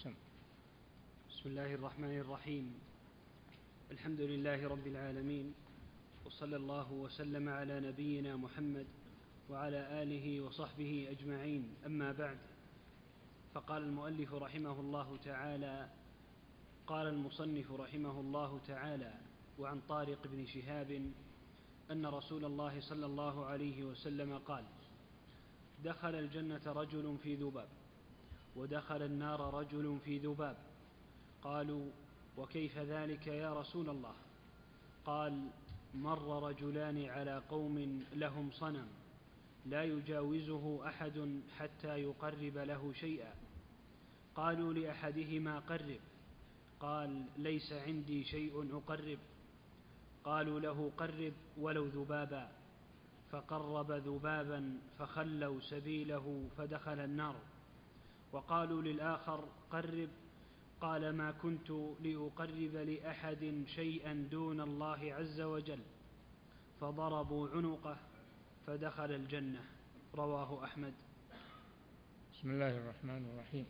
يقسم. بسم الله الرحمن الرحيم. الحمد لله رب العالمين، وصلى الله وسلم على نبينا محمد وعلى آله وصحبه أجمعين، أما بعد. فقال المؤلف رحمه الله تعالى: قال المصنف رحمه الله تعالى: وعن طارق بن شهاب أن رسول الله صلى الله عليه وسلم قال: دخل الجنة رجل في ذباب، ودخل النار رجل في ذباب. قالوا: وكيف ذلك يا رسول الله؟ قال: مر رجلان على قوم لهم صنم لا يجاوزه أحد حتى يقرب له شيئا. قالوا لأحدهما: قرب. قال: ليس عندي شيء أقرب. قالوا له: قرب ولو ذبابا. فقرب ذبابا فخلوا سبيله فدخل النار. وقالوا للآخر: قرب. قال: ما كنت لأقرب لأحد شيئا دون الله عز وجل. فضربوا عنقه فدخل الجنة. رواه أحمد. بسم الله الرحمن الرحيم.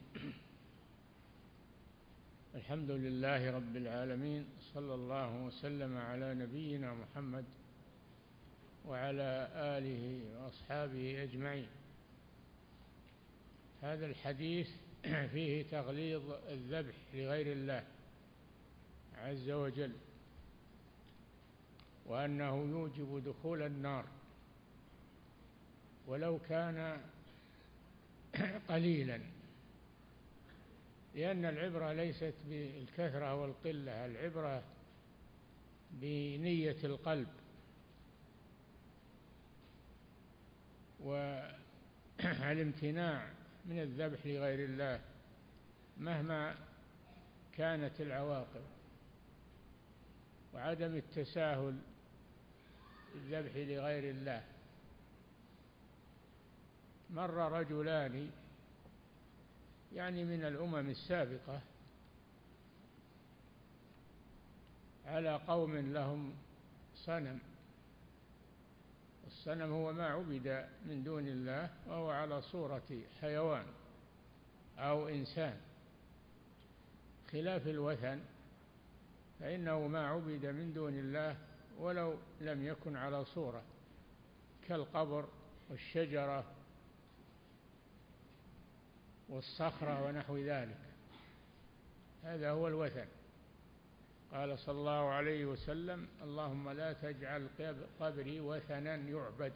الحمد لله رب العالمين، صلى الله وسلم على نبينا محمد وعلى آله وأصحابه أجمعين. هذا الحديث فيه تغليظ الذبح لغير الله عز وجل، وأنه يوجب دخول النار ولو كان قليلا، لأن العبرة ليست بالكثرة والقلة، العبرة بنية القلب والامتناع من الذبح لغير الله مهما كانت العواقب، وعدم التساهل بالذبح لغير الله. مر رجلان يعني من الأمم السابقة على قوم لهم صنم. الصنم هو ما عبد من دون الله، وهو على صورة حيوان أو إنسان، خلاف الوثن فإنه ما عبد من دون الله ولو لم يكن على صورة، كالقبر والشجرة والصخرة ونحو ذلك، هذا هو الوثن. قال صلى الله عليه وسلم: اللهم لا تجعل قبري وثنا يعبد.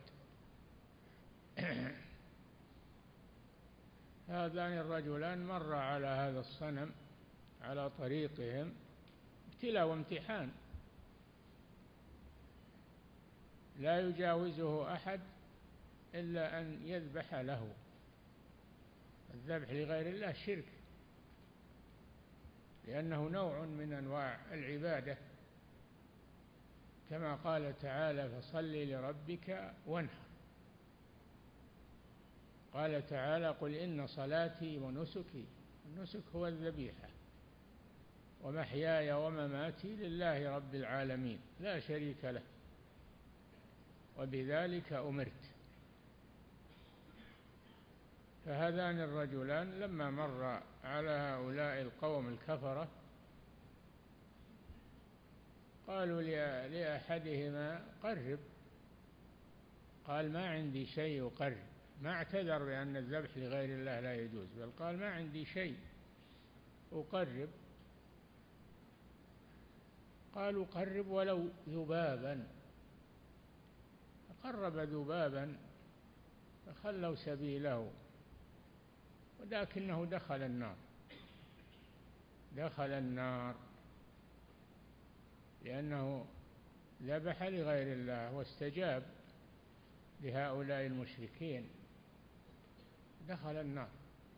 هذان الرجلان مر على هذا الصنم على طريقهم ابتلاء وامتحان، لا يجاوزه أحد إلا أن يذبح له. الذبح لغير الله شرك، لأنه نوع من أنواع العبادة، كما قال تعالى: فصل لربك وانحر. قال تعالى: قل إن صلاتي ونسكي، النسك هو الذبيحة، ومحياي ومماتي لله رب العالمين لا شريك له، وبذلك أمرت. فهذان الرجلان لما مر على هؤلاء القوم الكفرة قالوا لأحدهما: قرب. قال: ما عندي شيء أقرب. ما اعتذر بأن الذبح لغير الله لا يجوز، بل قال: ما عندي شيء أقرب. قالوا: قرب ولو ذبابا. فقرب ذبابا فخلوا سبيله، ولكنه دخل النار، دخل النار لأنه ذبح لغير الله واستجاب لهؤلاء المشركين، دخل النار.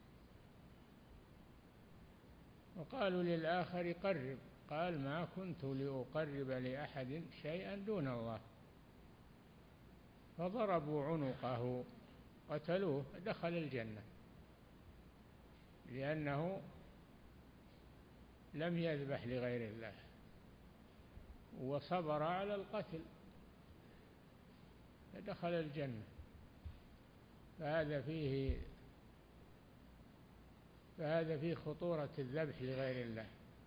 وقالوا للآخر: قرب. قال: ما كنت لأقرب لأحد شيئا دون الله. فضربوا عنقه قتلوه، دخل الجنة، لأنه لم يذبح لغير الله وصبر على القتل، فدخل الجنة. فهذا فيه فهذا فيه خطورة الذبح لغير الله.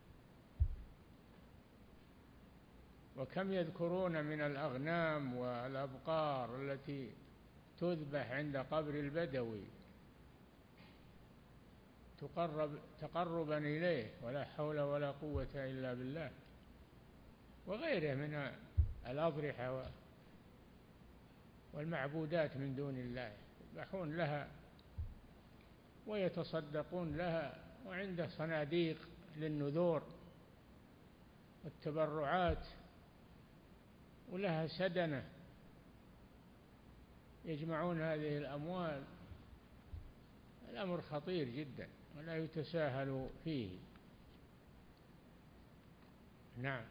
وكم يذكرون من الأغنام والأبقار التي تذبح عند قبر البدوي تقربا إليه، ولا حول ولا قوة إلا بالله، وغيره من الأضرحة والمعبودات من دون الله، يذبحون لها ويتصدقون لها، وعنده صناديق للنذور والتبرعات، ولها سدنة يجمعون هذه الأموال. الأمر خطير جدا ولا يتساهل فيه. نعم.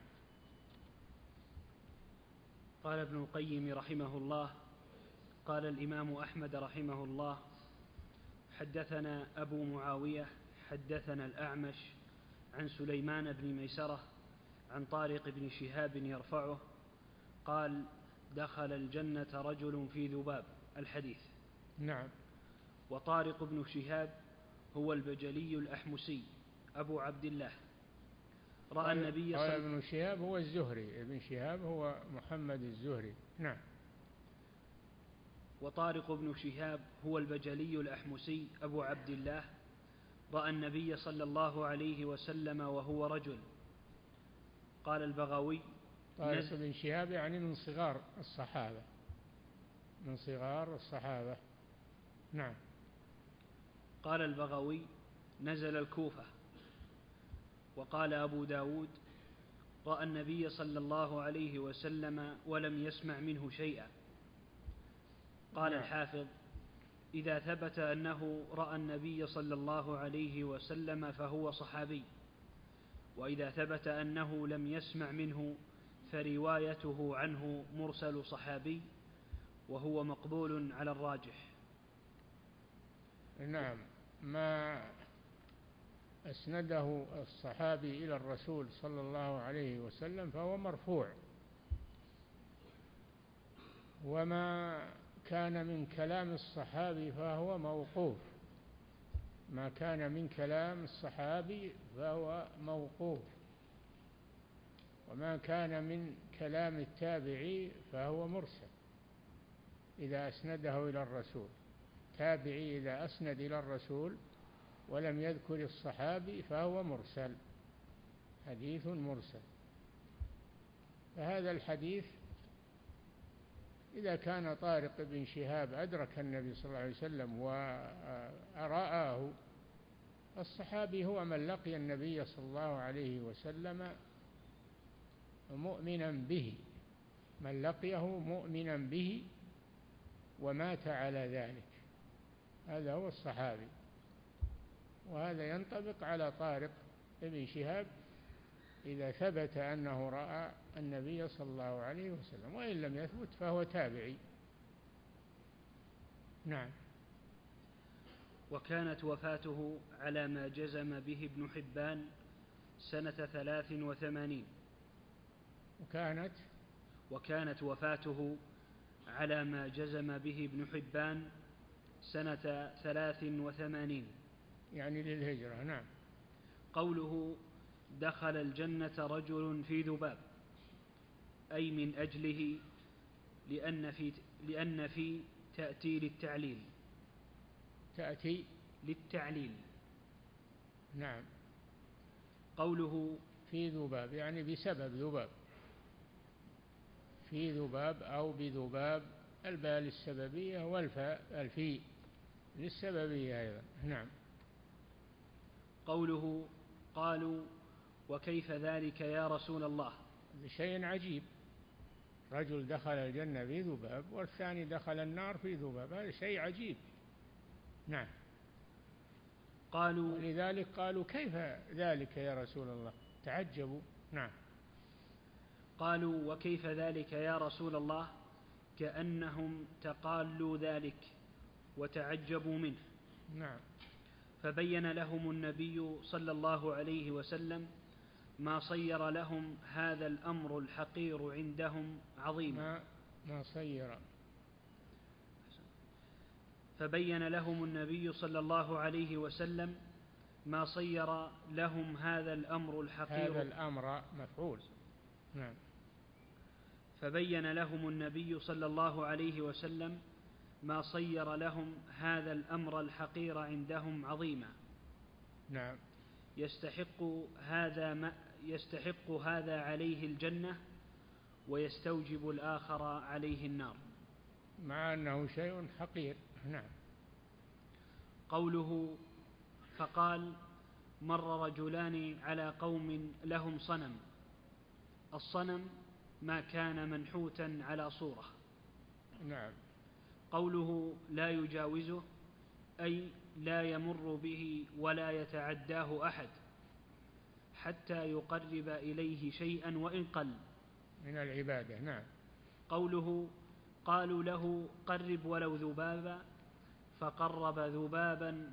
قال ابن القيم رحمه الله: قال الإمام أحمد رحمه الله: حدثنا أبو معاوية حدثنا الأعمش عن سليمان بن ميسرة عن طارق بن شهاب يرفعه قال: دخل الجنة رجل في ذباب. الحديث. نعم. وطارق بن شهاب هو البجلي الأحمسي أبو عبد الله، رأى النبي قال ابن شهاب هو الزهري، ابن شهاب هو محمد الزهري. نعم. وطارق بن شهاب هو البجلي الأحمسي أبو عبد الله، رأى النبي صلى الله عليه وسلم وهو رجل. قال البغوي: طارق بن شهاب يعني من صغار الصحابة، من صغار الصحابة. نعم. قال البغوي: نزل الكوفة. وقال أبو داود: رأى النبي صلى الله عليه وسلم ولم يسمع منه شيئا. قال الحافظ: إذا ثبت أنه رأى النبي صلى الله عليه وسلم فهو صحابي، وإذا ثبت أنه لم يسمع منه فروايته عنه مرسل صحابي، وهو مقبول على الراجح. نعم. ما أسنده الصحابي إلى الرسول صلى الله عليه وسلم فهو مرفوع، وما كان من كلام الصحابي فهو موقوف. ما كان من كلام الصحابي فهو موقوف، وما كان من كلام التابعي فهو مرسل إذا أسنده إلى الرسول. تابعي إذا أسند إلى الرسول ولم يذكر الصحابي فهو مرسل، حديث مرسل. فهذا الحديث إذا كان طارق بن شهاب أدرك النبي صلى الله عليه وسلم ورآه، الصحابي هو من لقي النبي صلى الله عليه وسلم مؤمنا به، من لقيه مؤمنا به ومات على ذلك، هذا هو الصحابي. وهذا ينطبق على طارق بن شهاب إذا ثبت أنه رأى النبي صلى الله عليه وسلم، وإن لم يثبت فهو تابعي. نعم. وكانت وفاته على ما جزم به ابن حبان سنة 83. وكانت وفاته على ما جزم به ابن حبان سنة 83 يعني للهجرة. نعم. قوله: دخل الجنة رجل في ذباب، أي من أجله، لأن في تأتي للتعليل. تأتي للتعليل. نعم. قوله في ذباب يعني بسبب ذباب، في ذباب أو بذباب، الباء للسببية والفاء الفي للسببية أيضا. نعم. قوله: قالوا: وكيف ذلك يا رسول الله؟ شيء عجيب، رجل دخل الجنة في ذباب والثاني دخل النار في ذباب، هذا شيء عجيب. نعم. قالوا: لذلك قالوا: كيف ذلك يا رسول الله؟ تعجبوا. نعم. قالوا: وكيف ذلك يا رسول الله؟ كأنهم تقالوا ذلك وتعجبوا منه. نعم. فبين لهم النبي صلى الله عليه وسلم ما صير لهم هذا الأمر الحقير عندهم عظيما. ما صير. فبين لهم النبي صلى الله عليه وسلم ما صير لهم هذا الأمر الحقير. هذا الأمر مفعول. نعم. فبين لهم النبي صلى الله عليه وسلم ما صير لهم هذا الأمر الحقير عندهم عظيما. نعم. يستحق هذا عليه الجنة ويستوجب الآخر عليه النار، مع أنه شيء حقير. نعم. قوله فقال مر رجلان على قوم لهم صنم. الصنم ما كان منحوتا على صورة. نعم. قوله لا يجاوزه أي لا يمر به ولا يتعداه أحد حتى يقرب إليه شيئا وإن قل من العبادة. نعم. قوله قالوا له قرب ولو ذبابا، فقرب ذبابا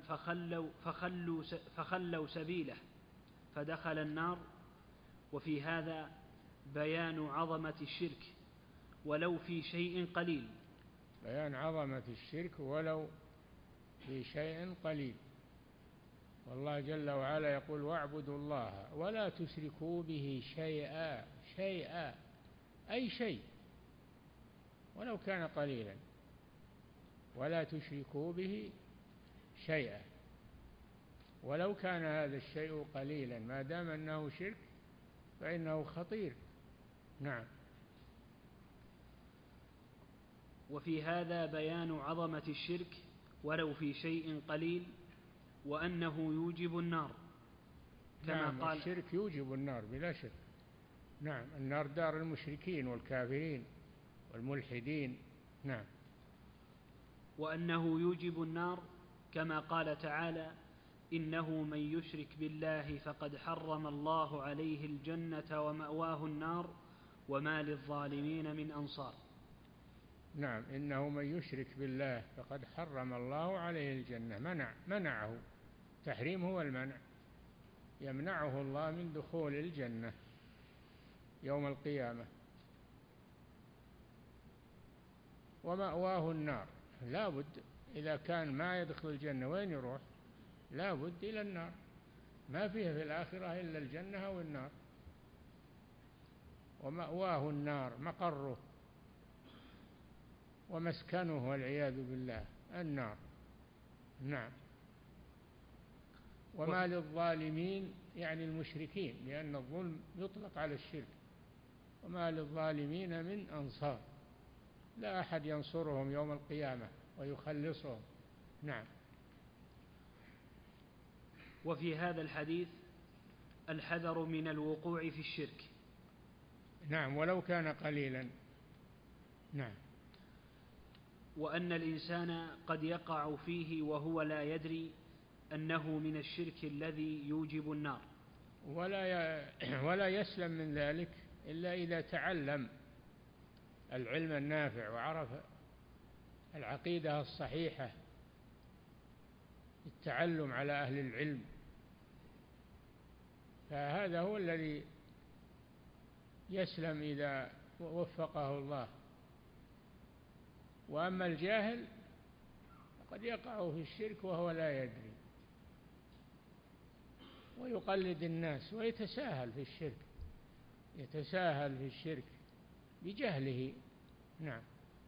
فخلوا سبيله فدخل النار. وفي هذا بيان عظمة الشرك ولو في شيء قليل. بيان عظمة الشرك ولو في شيء قليل. والله جل وعلا يقول واعبدوا الله ولا تشركوا به شيئا. شيئا أي شيء ولو كان قليلا، ولا تشركوا به شيئا ولو كان هذا الشيء قليلا، ما دام أنه شرك فإنه خطير. نعم. وفي هذا بيان عظمة الشرك ولو في شيء قليل وأنه يوجب النار كما نعم. قال الشرك يوجب النار بلا شك. نعم. النار دار المشركين والكافرين والملحدين. نعم. وأنه يوجب النار كما قال تعالى إنه من يشرك بالله فقد حرم الله عليه الجنة ومأواه النار وما للظالمين من أنصار. نعم. إنه من يشرك بالله فقد حرم الله عليه الجنة. منعه. تحريم هو المنع. يمنعه الله من دخول الجنة يوم القيامة. ومأواه النار. لا بد إذا كان ما يدخل الجنة وين يروح؟ لا بد إلى النار. ما فيها في الآخرة إلا الجنة أو النار. ومأواه النار مقره ومسكنه والعياذ بالله النار. نعم. وما للظالمين يعني المشركين، لأن الظلم يطلق على الشرك. وما للظالمين من أنصار. لا أحد ينصرهم يوم القيامة ويخلصهم. نعم. وفي هذا الحديث الحذر من الوقوع في الشرك. نعم. ولو كان قليلا. نعم. وأن الإنسان قد يقع فيه وهو لا يدري أنه من الشرك الذي يوجب النار. ولا يسلم من ذلك إلا إذا تعلم العلم النافع وعرف العقيدة الصحيحة، التعلم على أهل العلم، فهذا هو الذي يسلم إذا وفقه الله. وأما الجاهل قد يقع في الشرك وهو لا يدري ويقلد الناس ويتساهل في الشرك. يتساهل في الشرك بجهله. نعم.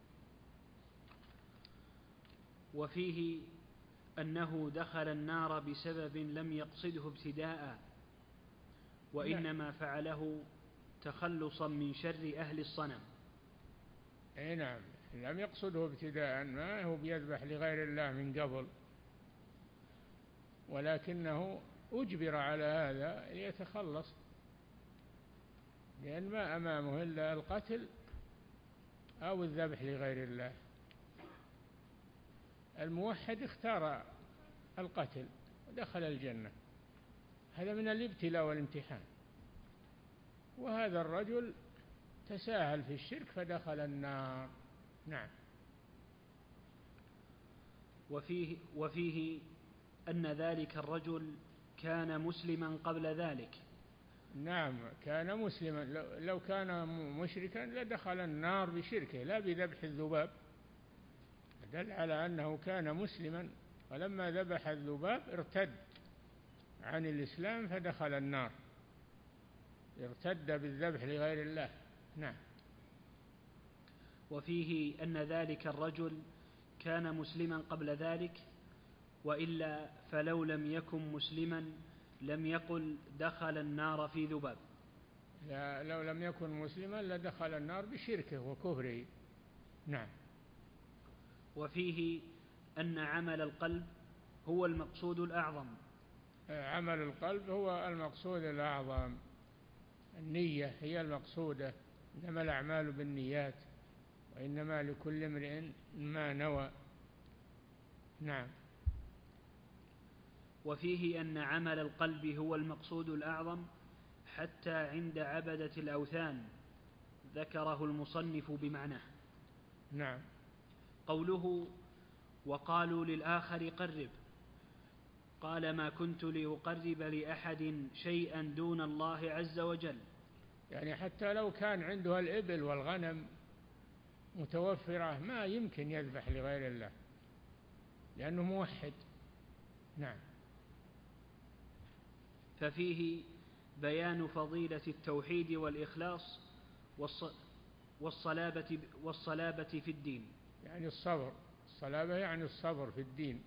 وفيه أنه دخل النار بسبب لم يقصده ابتداء، وإنما فعله تخلصا من شر أهل الصنم. أي نعم. لم يقصده ابتداء، ما هو بيذبح لغير الله من قبل، ولكنه أجبر على هذا ليتخلص، لأن ما أمامه إلا القتل أو الذبح لغير الله. الموحد اختار القتل ودخل الجنة، هذا من الابتلاء والامتحان. وهذا الرجل تساهل في الشرك فدخل النار. نعم. وفيه أن ذلك الرجل كان مسلما قبل ذلك. نعم. كان مسلما. لو كان مشركا لدخل النار بشركه لا بذبح الذباب. دل على أنه كان مسلما، ولما ذبح الذباب ارتد عن الإسلام فدخل النار، ارتد بالذبح لغير الله. نعم. وفيه أن ذلك الرجل كان مسلما قبل ذلك، وإلا فلو لم يكن مسلما لم يقل دخل النار في ذباب. لو لم يكن مسلما لدخل النار بشركه وكفره. نعم. وفيه أن عمل القلب هو المقصود الأعظم. عمل القلب هو المقصود الأعظم، النية هي المقصودة، إنما الأعمال بالنيات وإنما لكل امرئ ما نوى. نعم. وفيه أن عمل القلب هو المقصود الأعظم حتى عند عبدة الأوثان، ذكره المصنف بمعناه. نعم. قوله وقالوا للآخر قرب، قال ما كنت لأقرب لأحد شيئا دون الله عز وجل، يعني حتى لو كان عنده الإبل والغنم متوفرة ما يمكن يذبح لغير الله لأنه موحد. نعم. ففيه بيان فضيلة التوحيد والإخلاص والصلابة في الدين. يعني الصبر، الصلابة يعني الصبر في الدين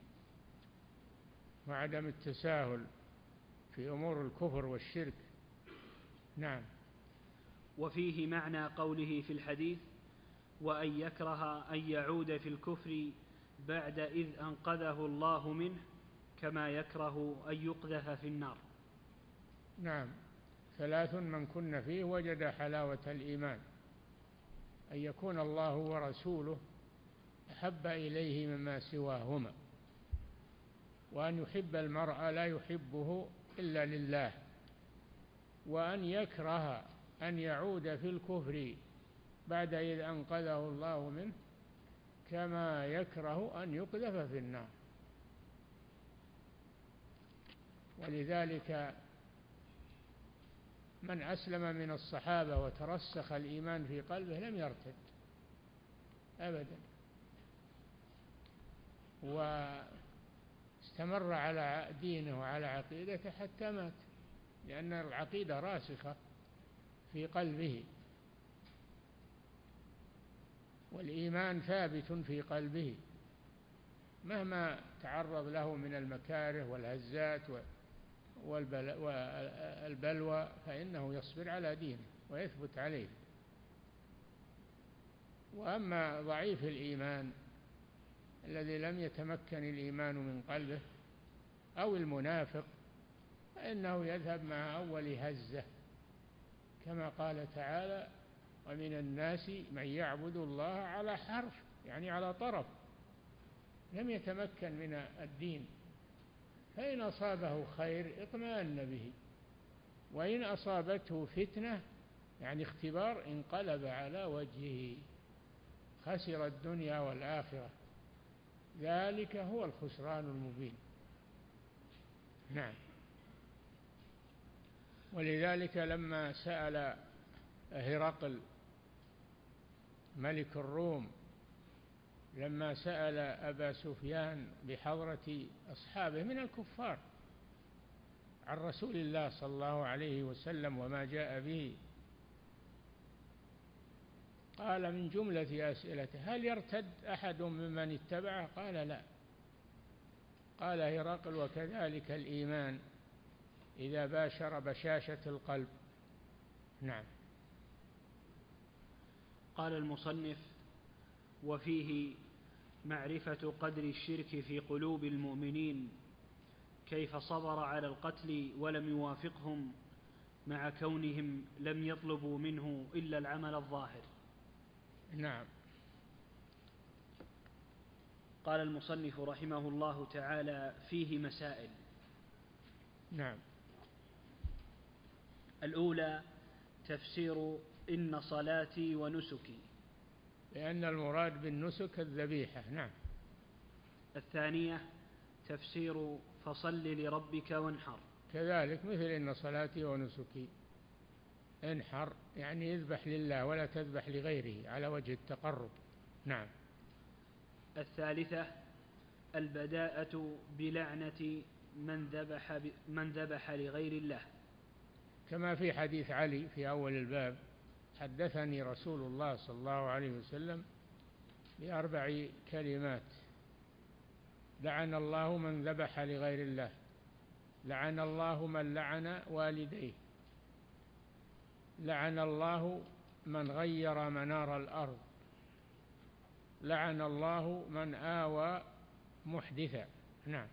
وعدم التساهل في أمور الكفر والشرك. نعم. وفيه معنى قوله في الحديث وأن يكره أن يعود في الكفر بعد إذ أنقذه الله منه كما يكره أن يقذف في النار. نعم. 3 من كن فيه وجد حلاوة الإيمان: أن يكون الله ورسوله أحب إليه مما سواهما، وأن يحب المرء لا يحبه إلا لله، وأن يكره أن يعود في الكفر بعد إذ أنقذه الله منه كما يكره أن يقذف في النار. ولذلك من أسلم من الصحابة وترسخ الإيمان في قلبه لم يرتد أبدا، واستمر على دينه وعلى عقيدته حتى مات، لأن العقيدة راسخة في قلبه والإيمان ثابت في قلبه مهما تعرض له من المكاره والهزات والبلوى فإنه يصبر على دينه ويثبت عليه. وأما ضعيف الإيمان الذي لم يتمكن الإيمان من قلبه أو المنافق فإنه يذهب مع أول هزة، كما قال تعالى ومن الناس من يعبد الله على حرف، يعني على طرف، لم يتمكن من الدين، فإن أصابه خير اطمأن به، وإن أصابته فتنة يعني اختبار انقلب على وجهه، خسر الدنيا والآخرة، ذلك هو الخسران المبين. نعم. ولذلك لما سأل هرقل ملك الروم لما سأل أبا سفيان بحضرة أصحابه من الكفار عن رسول الله صلى الله عليه وسلم وما جاء به، قال من جملة أسئلته هل يرتد أحد ممن اتبعه؟ قال لا. قال هرقل وكذلك الإيمان إذا باشر بشاشة القلب. نعم. قال المصنف وفيه معرفة قدر الشرك في قلوب المؤمنين، كيف صبر على القتل ولم يوافقهم مع كونهم لم يطلبوا منه إلا العمل الظاهر. نعم. قال المصنف رحمه الله تعالى فيه مسائل. نعم. الأولى تفسير إن صلاتي ونسكي، لأن المراد بالنسك الذبيحة. نعم. الثانية تفسير فصل لربك وانحر، كذلك مثل إن صلاتي ونسكي، انحر يعني يذبح لله ولا تذبح لغيره على وجه التقرب. نعم. الثالثة البداءة بلعنة من ذبح لغير الله. كما في حديث علي في أول الباب: حدثني رسول الله صلى الله عليه وسلم ب4 كلمات: لعن الله من ذبح لغير الله، لعن الله من لعن والديه، لعن الله من غير منار الأرض، لعن الله من آوى محدثا. نعم.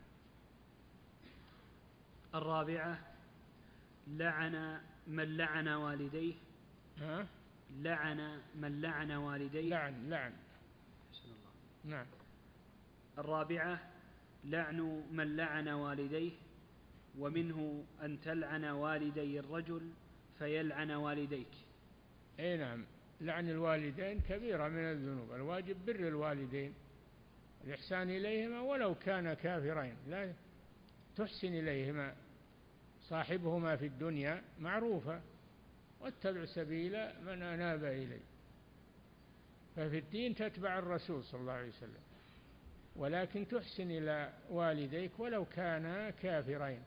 الرابعة: لعن من لعن والديه. لعن من لعن والديه. لعن. نعم. الرابعة: لعن من لعن والديه، ومنه أن تلعن والدي الرجل فيلعن والديك. أي نعم، لعن الوالدين كبيرة من الذنوب. الواجب بر الوالدين، الإحسان إليهما ولو كان كافرين، لا تحسن إليهما، صاحبهما في الدنيا معروفة، واتبع سبيل من أناب إلي. ففي الدين تتبع الرسول صلى الله عليه وسلم، ولكن تحسن إلى والديك ولو كانا كافرين،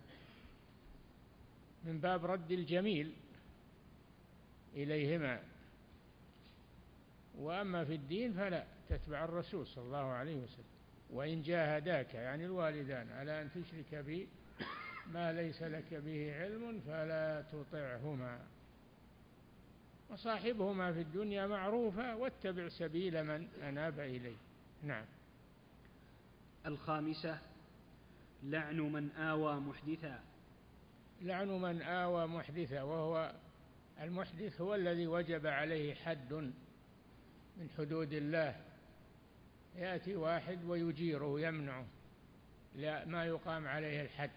من باب رد الجميل إليهما. وأما في الدين فلا، تتبع الرسول صلى الله عليه وسلم. وإن جاهداك، يعني الوالدان، على أن تشرك بي ما ليس لك به علم فلا تطعهما، وصاحبهما في الدنيا معروفة، واتبع سبيل من أناب إليه. نعم. الخامسة: لعن من آوى محدثا. لعن من آوى محدثا، وهو المحدث هو الذي وجب عليه حد من حدود الله، يأتي واحد ويجيره يمنعه لا ما يقام عليه الحد،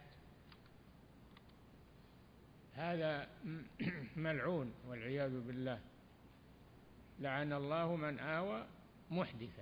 هذا ملعون والعياذ بالله. لعن الله من آوى محدثا،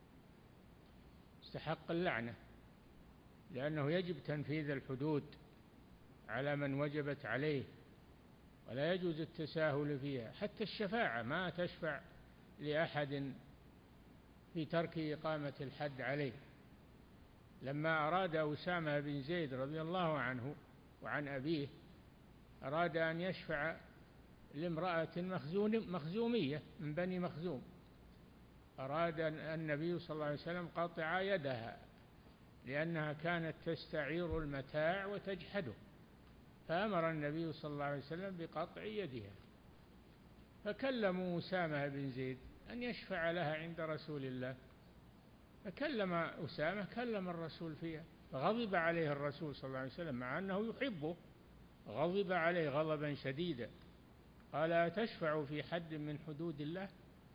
استحق اللعنة، لأنه يجب تنفيذ الحدود على من وجبت عليه، ولا يجوز التساهل فيها. حتى الشفاعة ما تشفع لأحد في ترك إقامة الحد عليه. لما أراد أسامة بن زيد رضي الله عنه وعن أبيه، أراد أن يشفع لامرأة مخزومية من بني مخزوم، أراد النبي صلى الله عليه وسلم قطع يدها لأنها كانت تستعير المتاع وتجحده، فأمر النبي صلى الله عليه وسلم بقطع يدها. فكلموا أسامة بن زيد أن يشفع لها عند رسول الله، فكلم أسامة، كلم الرسول فيها، فغضب عليه الرسول صلى الله عليه وسلم مع أنه يحبه، غضب عليه غضبا شديدا، قال: أتشفع في حد من حدود الله؟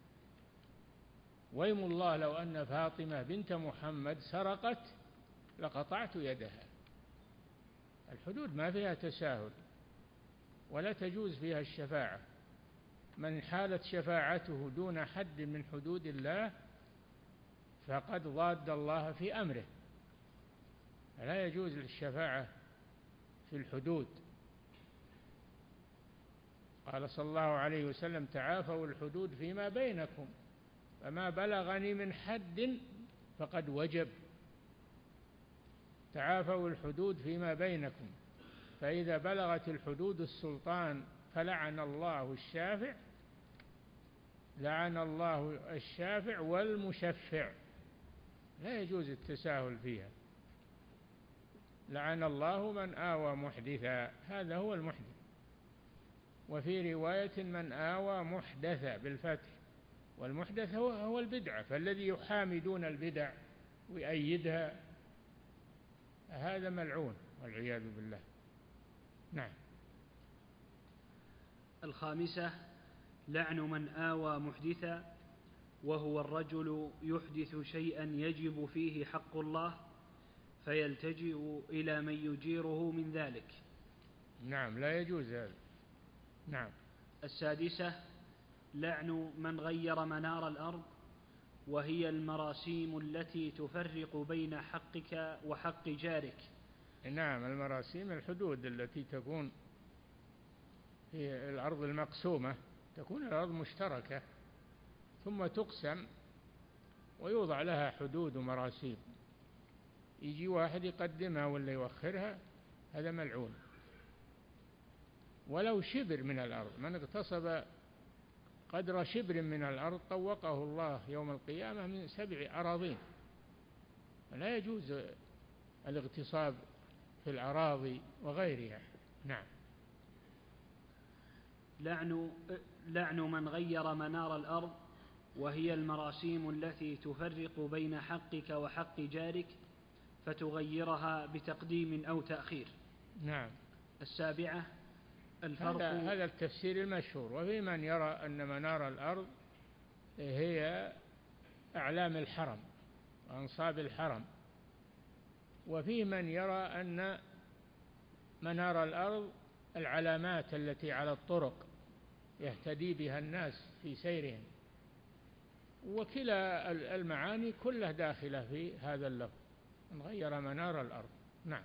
ويم الله لو أن فاطمة بنت محمد سرقت لقطعت يدها. الحدود ما فيها تساهل، ولا تجوز فيها الشفاعة. من حالت شفاعته دون حد من حدود الله فقد ضاد الله في أمره، لا يجوز الشفاعة في الحدود. قال صلى الله عليه وسلم: تعافوا الحدود فيما بينكم، فما بلغني من حد فقد وجب. تعافوا الحدود فيما بينكم، فإذا بلغت الحدود السلطان فلعن الله الشافع، لعن الله الشافع والمشفع، لا يجوز التساهل فيها. لعن الله من آوى محدثا، هذا هو المحدث. وفي رواية: من آوى محدثا بالفتح، والمحدث هو البدعة، فالذي يحامي دون البدع ويؤيدها هذا ملعون والعياذ بالله. نعم. الخامسة: لعن من آوى محدثا، وهو الرجل يحدث شيئا يجب فيه حق الله فيلتجئ إلى من يجيره من ذلك. نعم، لا يجوز هذا. نعم. السادسة: لعن من غير منار الأرض، وهي المراسيم التي تفرق بين حقك وحق جارك. نعم، المراسيم الحدود التي تكون في الأرض المقسومة، تكون الأرض مشتركة ثم تقسم ويوضع لها حدود ومراسيم، يجي واحد يقدمها ولا يوخرها هذا ملعون. ولو شبر من الأرض، من اغتصب قدر شبر من الأرض طوقه الله يوم القيامة من 7 أراضين. لا يجوز الاغتصاب في الأراضي وغيرها. نعم. لعن من غير منار الأرض، وهي المراسيم التي تفرق بين حقك وحق جارك فتغيرها بتقديم أو تأخير. نعم. 7 الفرق. هذا التفسير المشهور. وفي من يرى أن منار الأرض هي أعلام الحرم وأنصاب الحرم، وفي من يرى أن منار الأرض العلامات التي على الطرق يهتدي بها الناس في سيرهم. وكلا المعاني كلها داخلة في هذا اللفظ، من غير منار الأرض. نعم.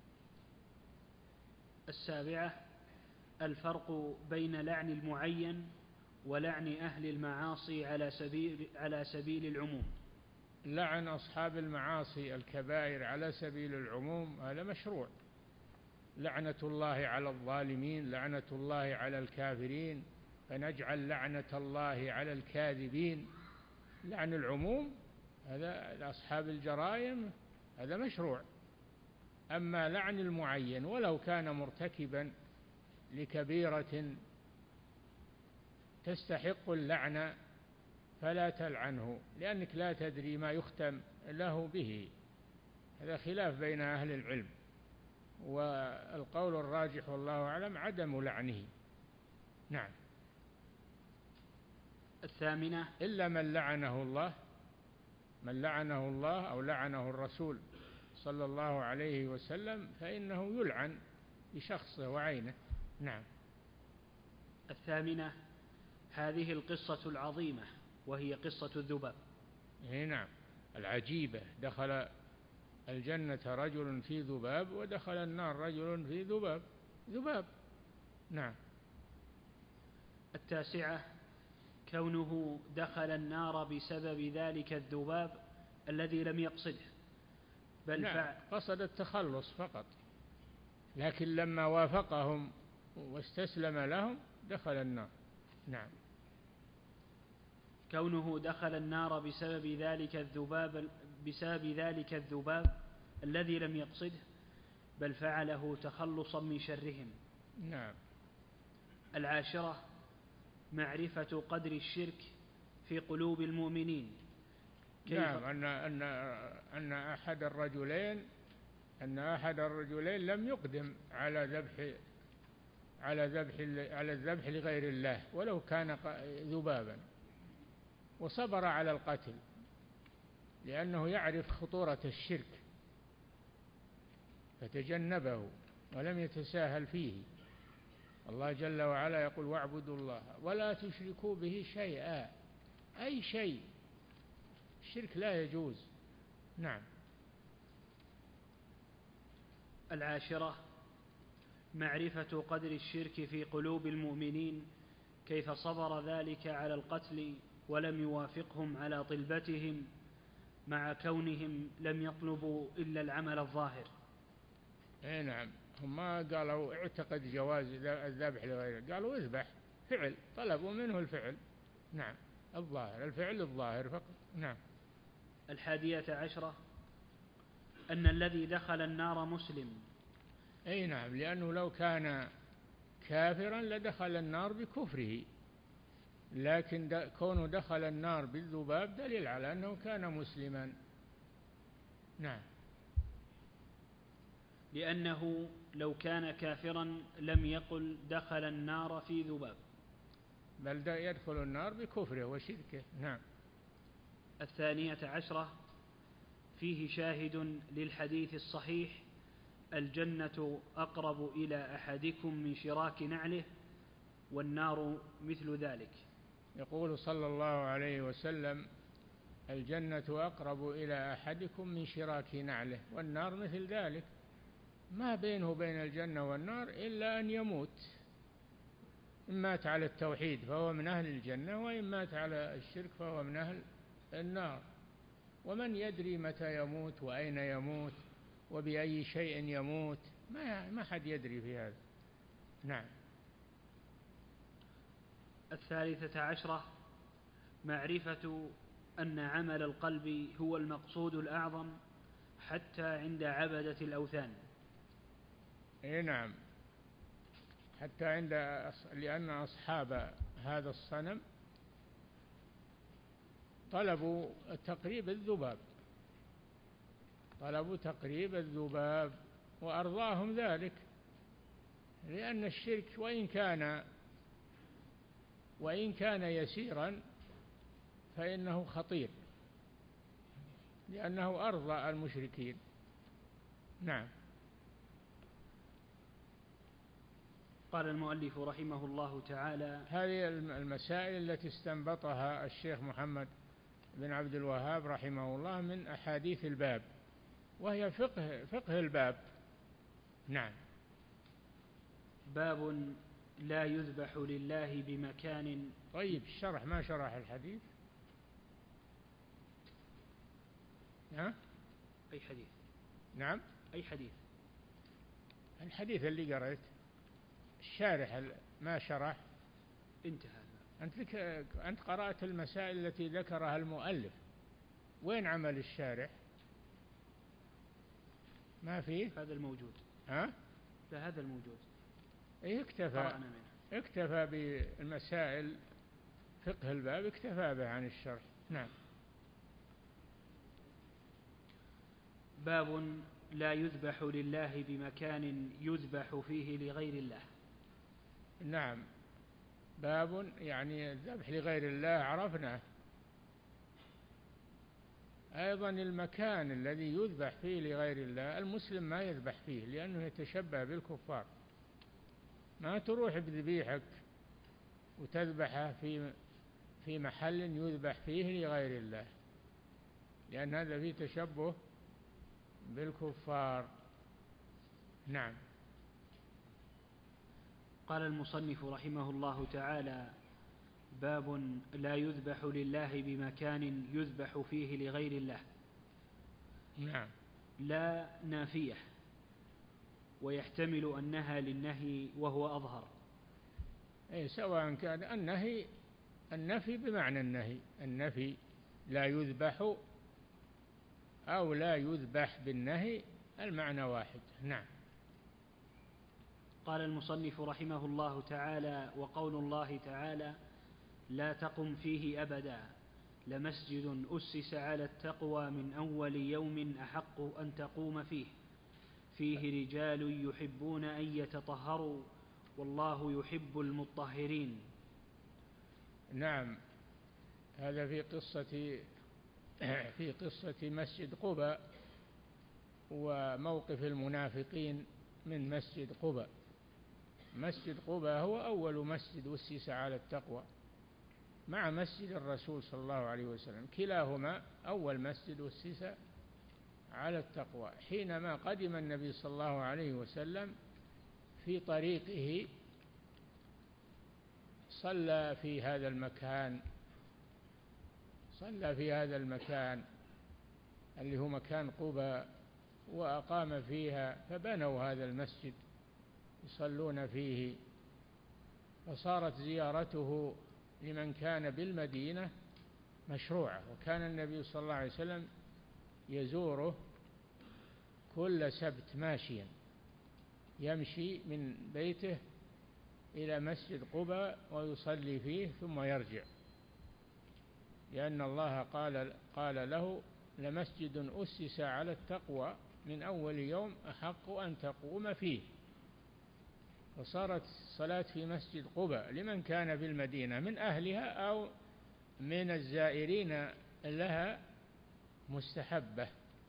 7 الفرق بين لعن المعين ولعن أهل المعاصي على سبيل العموم. لعن أصحاب المعاصي الكبائر على سبيل العموم هذا مشروع. لعنة الله على الظالمين، لعنة الله على الكافرين، فنجعل لعنة الله على الكاذبين. لعن العموم هذا أصحاب الجرائم هذا مشروع. أما لعن المعين ولو كان مرتكبا لكبيرة تستحق اللعنة فلا تلعنه، لأنك لا تدري ما يختم له به. هذا خلاف بين أهل العلم، والقول الراجح والله أعلم عدم لعنه. نعم. 8 إلا من لعنه الله، من لعنه الله أو لعنه الرسول صلى الله عليه وسلم فإنه يلعن بشخصه وعينه. نعم. 8 هذه القصة العظيمة وهي قصة الذباب. نعم، العجيبة. دخل الجنة رجل في ذباب، ودخل النار رجل في ذباب. نعم. 9 كونه دخل النار بسبب ذلك الذباب الذي لم يقصده، بل قصد التخلص فقط، لكن لما وافقهم واستسلم لهم دخل النار. نعم. كونه دخل النار بسبب ذلك الذباب الذي لم يقصده، بل فعله تخلصا من شرهم. نعم. 10 معرفة قدر الشرك في قلوب المؤمنين. نعم. أن أحد الرجلين لم يقدم على الذبح لغير الله ولو كان ذبابا، وصبر على القتل لأنه يعرف خطورة الشرك فتجنبه ولم يتساهل فيه. الله جل وعلا يقول: واعبدوا الله ولا تشركوا به شيئا، أي شيء. الشرك لا يجوز. نعم. 10 معرفة قدر الشرك في قلوب المؤمنين، كيف صبر ذلك على القتل ولم يوافقهم على طلبتهم مع كونهم لم يطلبوا إلا العمل الظاهر. نعم. هم ما قالوا اعتقد جواز الذبح لغيره، قالوا اذبح، فعل، طلبوا منه الفعل. نعم. الفعل الظاهر فقط. نعم. 11 أن الذي دخل النار مسلم. نعم، لأنه لو كان كافرا لدخل النار بكفره، لكن كونه دخل النار بالذباب دليل على أنه كان مسلما. نعم. لأنه لو كان كافرا لم يقل دخل النار في ذباب، بل يدخل النار بكفره وشركه. نعم. 12 فيه شاهد للحديث الصحيح: الجنة أقرب إلى أحدكم من شراك نعله، والنار مثل ذلك. يقول صلى الله عليه وسلم: الجنة أقرب إلى أحدكم من شراك نعله، والنار مثل ذلك. ما بينه وبين الجنة والنار إلا أن يموت، إن مات على التوحيد فهو من أهل الجنة، وإن مات على الشرك فهو من أهل النار. ومن يدري متى يموت وأين يموت وبأي شيء يموت، ما حد يدري في هذا. نعم. 13 معرفة أن عمل القلب هو المقصود الأعظم حتى عند عبدة الأوثان. نعم، حتى لأن أصحاب هذا الصنم طلبوا تقريب الذباب وأرضاهم ذلك، لأن الشرك وإن كان يسيرا فإنه خطير، لأنه أرضى المشركين. نعم. قال المؤلف رحمه الله تعالى: هذه المسائل التي استنبطها الشيخ محمد بن عبد الوهاب رحمه الله من أحاديث الباب، وهي فقه الباب. نعم. باب لا يذبح لله بمكان. طيب، الشرح ما شرح الحديث؟ ها؟ أي حديث؟ نعم، أي حديث؟ الحديث اللي قرأت الشارح ما شرح. انتهى. أنت قرأت المسائل التي ذكرها المؤلف، وين عمل الشارح؟ ما فيه هذا الموجود. ها؟ لا، هذا الموجود. إيه، اكتفى بالمسائل فقه الباب، اكتفى به عن الشرح. نعم. باب لا يذبح لله بمكان يذبح فيه لغير الله. نعم، باب يعني الذبح لغير الله عرفناه. أيضا المكان الذي يذبح فيه لغير الله المسلم ما يذبح فيه، لأنه يتشبه بالكفار. ما تروح بذبيحك وتذبحه في محل يذبح فيه لغير الله، لأن هذا فيه تشبه بالكفار. نعم. قال المصنف رحمه الله تعالى: باب لا يذبح لله بمكان يذبح فيه لغير الله. نعم. لا نافية، ويحتمل أنها للنهي وهو أظهر. أي، سواء كان النفي بمعنى النفي لا يذبح أو لا يذبح بالنهي، المعنى واحد. نعم. قال المصنف رحمه الله تعالى: وقول الله تعالى: لا تقم فيه أبدا لمسجد أسس على التقوى من أول يوم أحق أن تقوم فيه رجال يحبون أن يتطهروا والله يحب المطهرين. نعم، هذا في قصة مسجد قباء وموقف المنافقين من مسجد قباء. مسجد قباء هو أول مسجد أسس على التقوى مع مسجد الرسول صلى الله عليه وسلم، كلاهما أول مسجد أسس على التقوى. حينما قدم النبي صلى الله عليه وسلم في طريقه صلى في هذا المكان اللي هو مكان قباء، وأقام فيها، فبنوا هذا المسجد يصلون فيه، فصارت زيارته لمن كان بالمدينة مشروعة. وكان النبي صلى الله عليه وسلم يزوره كل سبت ماشيا، يمشي من بيته إلى مسجد قباء ويصلي فيه ثم يرجع، لأن الله قال له: لمسجد أسس على التقوى من أول يوم أحق أن تقوم فيه. فصارت الصلاة في مسجد قباء لمن كان في المدينة من أهلها أو من الزائرين لها مستحبة،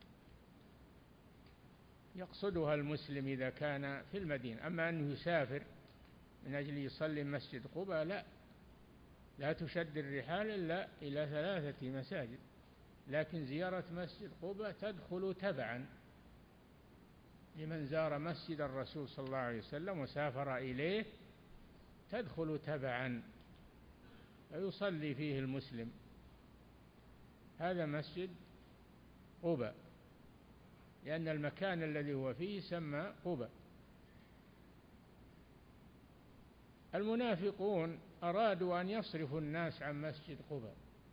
يقصدها المسلم إذا كان في المدينة. أما أنه يسافر من أجل يصلي مسجد قباء لا تشد الرحال إلا إلى 3 مساجد، لكن زيارة مسجد قباء تدخل تبعا لمن زار مسجد الرسول صلى الله عليه وسلم وسافر إليه، تدخل تبعا فيصلي فيه المسلم. هذا مسجد قباء لأن المكان الذي هو فيه يسمى قبى. المنافقون أرادوا أن يصرفوا الناس عن مسجد قبى،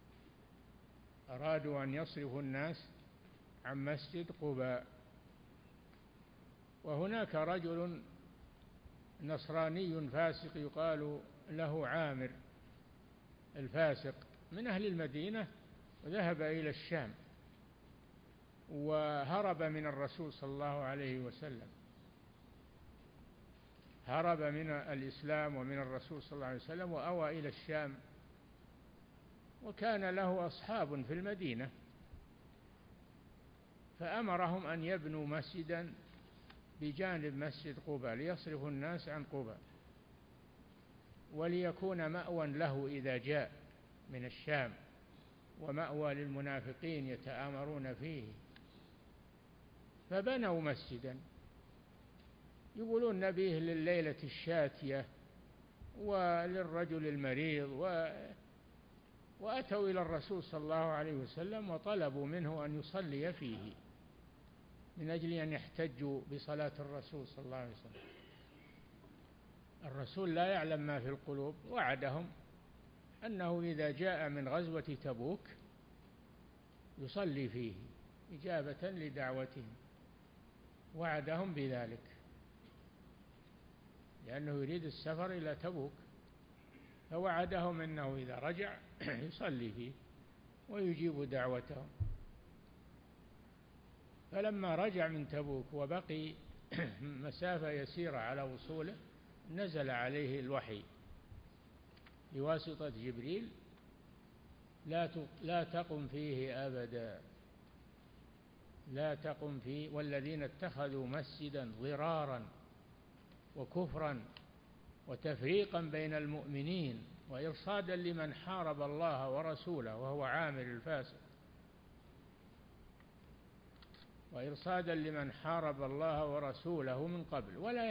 أرادوا أن يصرفوا الناس عن مسجد قبى. وهناك رجل نصراني فاسق يقال له عامر الفاسق من أهل المدينة، وذهب إلى الشام وهرب من الرسول صلى الله عليه وسلم، هرب من الإسلام ومن الرسول صلى الله عليه وسلم وأوى إلى الشام، وكان له أصحاب في المدينة، فأمرهم أن يبنوا مسجدا بجانب مسجد قبى ليصرفوا الناس عن قبى، وليكون مأوى له إذا جاء من الشام، ومأوى للمنافقين يتآمرون فيه. فبنوا مسجدا يقولون نبيه لليلة الشاتية وللرجل المريض، وأتوا إلى الرسول صلى الله عليه وسلم وطلبوا منه أن يصلي فيه من أجل أن يحتجوا بصلاة الرسول صلى الله عليه وسلم. الرسول لا يعلم ما في القلوب، وعدهم أنه إذا جاء من غزوة تبوك يصلي فيه إجابة لدعوتهم، وعدهم بذلك لأنه يريد السفر إلى تبوك، فوعدهم أنه إذا رجع يصلي فيه ويجيب دعوتهم. فلما رجع من تبوك وبقي مسافة يسيرة على وصوله نزل عليه الوحي بواسطة جبريل: لا تقم فيه أبدا، لا تقم فيه، والذين اتخذوا مسجدا ضرارا وكفرا وتفريقا بين المؤمنين وإرصادا لمن حارب الله ورسوله وهو عامر الفاسق، وإرصادا لمن حارب الله ورسوله من قبل، ولا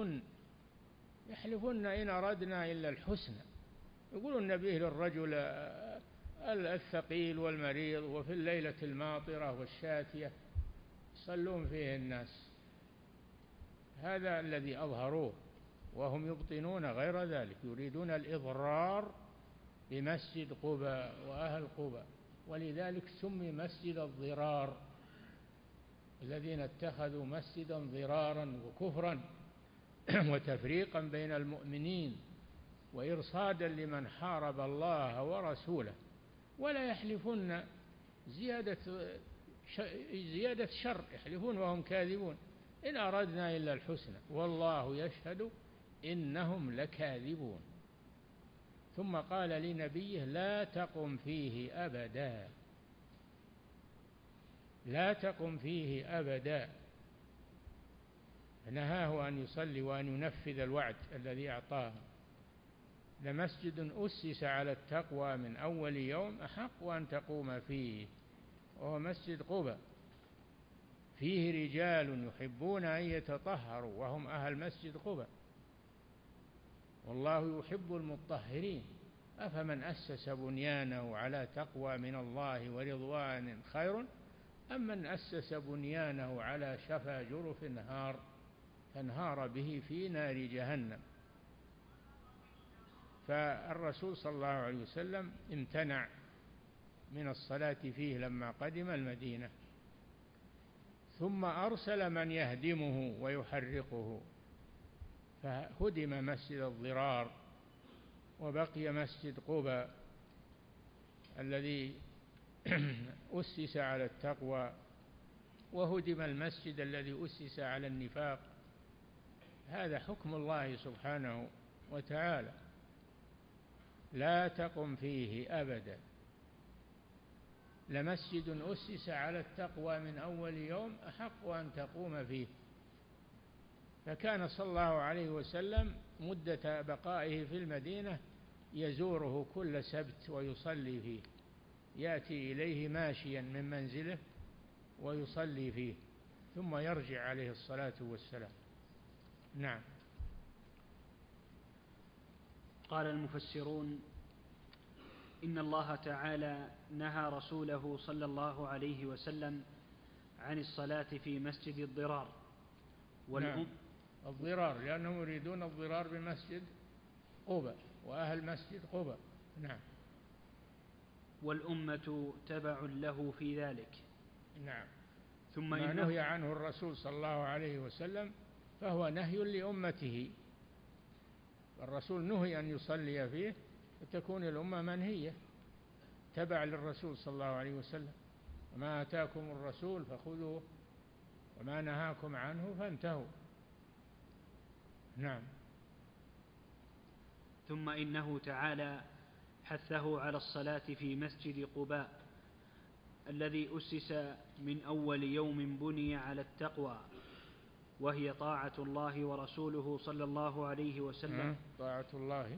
يحلفن إن أردنا إلا الحسنى. يقول النبي للرجل الثقيل والمريض وفي الليلة الماطرة والشاتية يصلون فيه الناس، هذا الذي أظهروه، وهم يبطنون غير ذلك، يريدون الإضرار بمسجد قبى وأهل قبى، ولذلك سمي مسجد الضرار، الذين اتخذوا مسجدا ضرارا وكفرا وتفريقا بين المؤمنين وإرصادا لمن حارب الله ورسوله. ولا يحلفون زيادة شر، يحلفون وهم كاذبون: إن أردنا إلا الحسنى والله يشهد إنهم لكاذبون. ثم قال لنبيه: لا تقم فيه أبدا، لا تقم فيه أبدا، نهاه أن يصلي وأن ينفذ الوعد الذي أعطاه. لمسجد أسس على التقوى من أول يوم أحق أن تقوم فيه، وهو مسجد قبى، فيه رجال يحبون أن يتطهروا وهم أهل مسجد قبى، والله يحب المطهرين. أفمن أسس بنيانه على تقوى من الله ورضوان خير أم من أسس بنيانه على شفا جرف نهار فانهار به في نار جهنم. فالرسول صلى الله عليه وسلم امتنع من الصلاة فيه لما قدم المدينة، ثم أرسل من يهدمه ويحرقه، فهدم مسجد الضرار وبقي مسجد قبى الذي أسس على التقوى، وهدم المسجد الذي أسس على النفاق. هذا حكم الله سبحانه وتعالى: لا تقم فيه أبدا. لمسجد أسس على التقوى من أول يوم أحق أن تقوم فيه. فكان صلى الله عليه وسلم مدة بقائه في المدينة يزوره كل سبت ويصلي فيه، يأتي إليه ماشيا من منزله ويصلي فيه، ثم يرجع عليه الصلاة والسلام. نعم. قال المفسرون: إن الله تعالى نهى رسوله صلى الله عليه وسلم عن الصلاة في مسجد الضرار. نعم، الضرار، لأنهم يريدون الضرار بمسجد قباء وأهل مسجد قباء. نعم. والأمة تبع له في ذلك. نعم. ثم ما نهي عنه الرسول صلى الله عليه وسلم فهو نهي لأمته. الرسول نهي أن يصلي فيه، فتكون الأمة منهية تبع للرسول صلى الله عليه وسلم. وما آتاكم الرسول فخذوه وما نهاكم عنه فانتهوا. نعم. ثم إنه تعالى حثه على الصلاة في مسجد قباء الذي أسس من أول يوم بني على التقوى، وهي طاعة الله ورسوله صلى الله عليه وسلم. طاعة الله.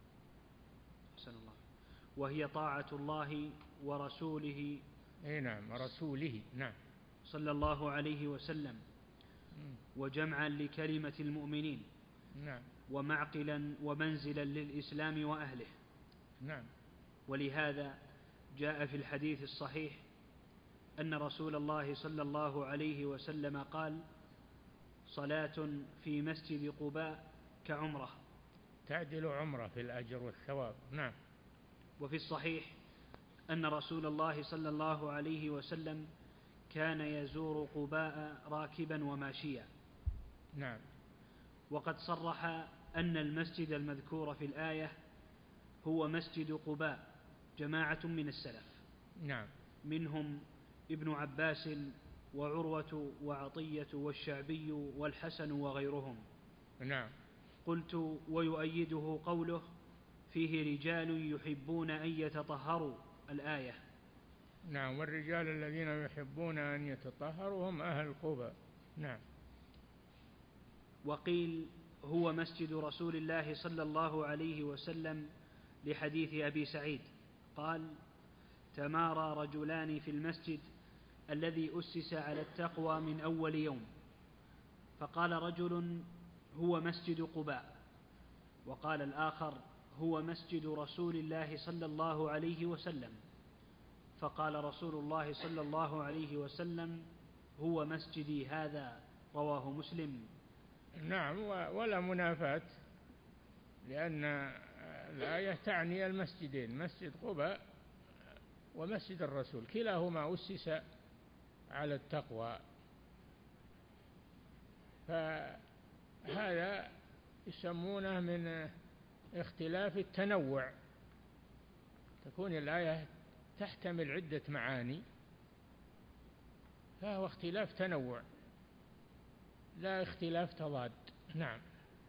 وهي طاعة الله ورسوله. نعم، ورسوله. نعم. صلى الله عليه وسلم. وجمعا لكلمة المؤمنين. نعم. ومعقلا ومنزلا للإسلام وأهله. نعم. ولهذا جاء في الحديث الصحيح أن رسول الله صلى الله عليه وسلم قال: صلاة في مسجد قباء كعمرة، تعدل عمرة في الأجر والثواب. نعم. وفي الصحيح أن رسول الله صلى الله عليه وسلم كان يزور قباء راكبا وماشيا. نعم. وقد صرح أن المسجد المذكور في الآية هو مسجد قباء جماعة من السلف. نعم. منهم ابن عباس وعروة وعطية والشعبي والحسن وغيرهم. نعم. قلت: ويؤيده قوله: فيه رجال يحبون أن يتطهروا، الآية. نعم. والرجال الذين يحبون أن يتطهروا هم أهل قباء. نعم. وقيل هو مسجد رسول الله صلى الله عليه وسلم لحديث أبي سعيد قال: تمارى رجلان في المسجد الذي أسس على التقوى من أول يوم، فقال رجل: هو مسجد قباء، وقال الآخر: هو مسجد رسول الله صلى الله عليه وسلم، فقال رسول الله صلى الله عليه وسلم: هو مسجدي هذا، رواه مسلم. نعم. ولا منافاة، لأن الآية تعني المسجدين، مسجد قباء ومسجد الرسول، كلاهما أسس على التقوى. فهذا يسمونه من اختلاف التنوع، تكون الآية تحتمل عدة معاني، فهو اختلاف تنوع لا اختلاف تضاد. نعم.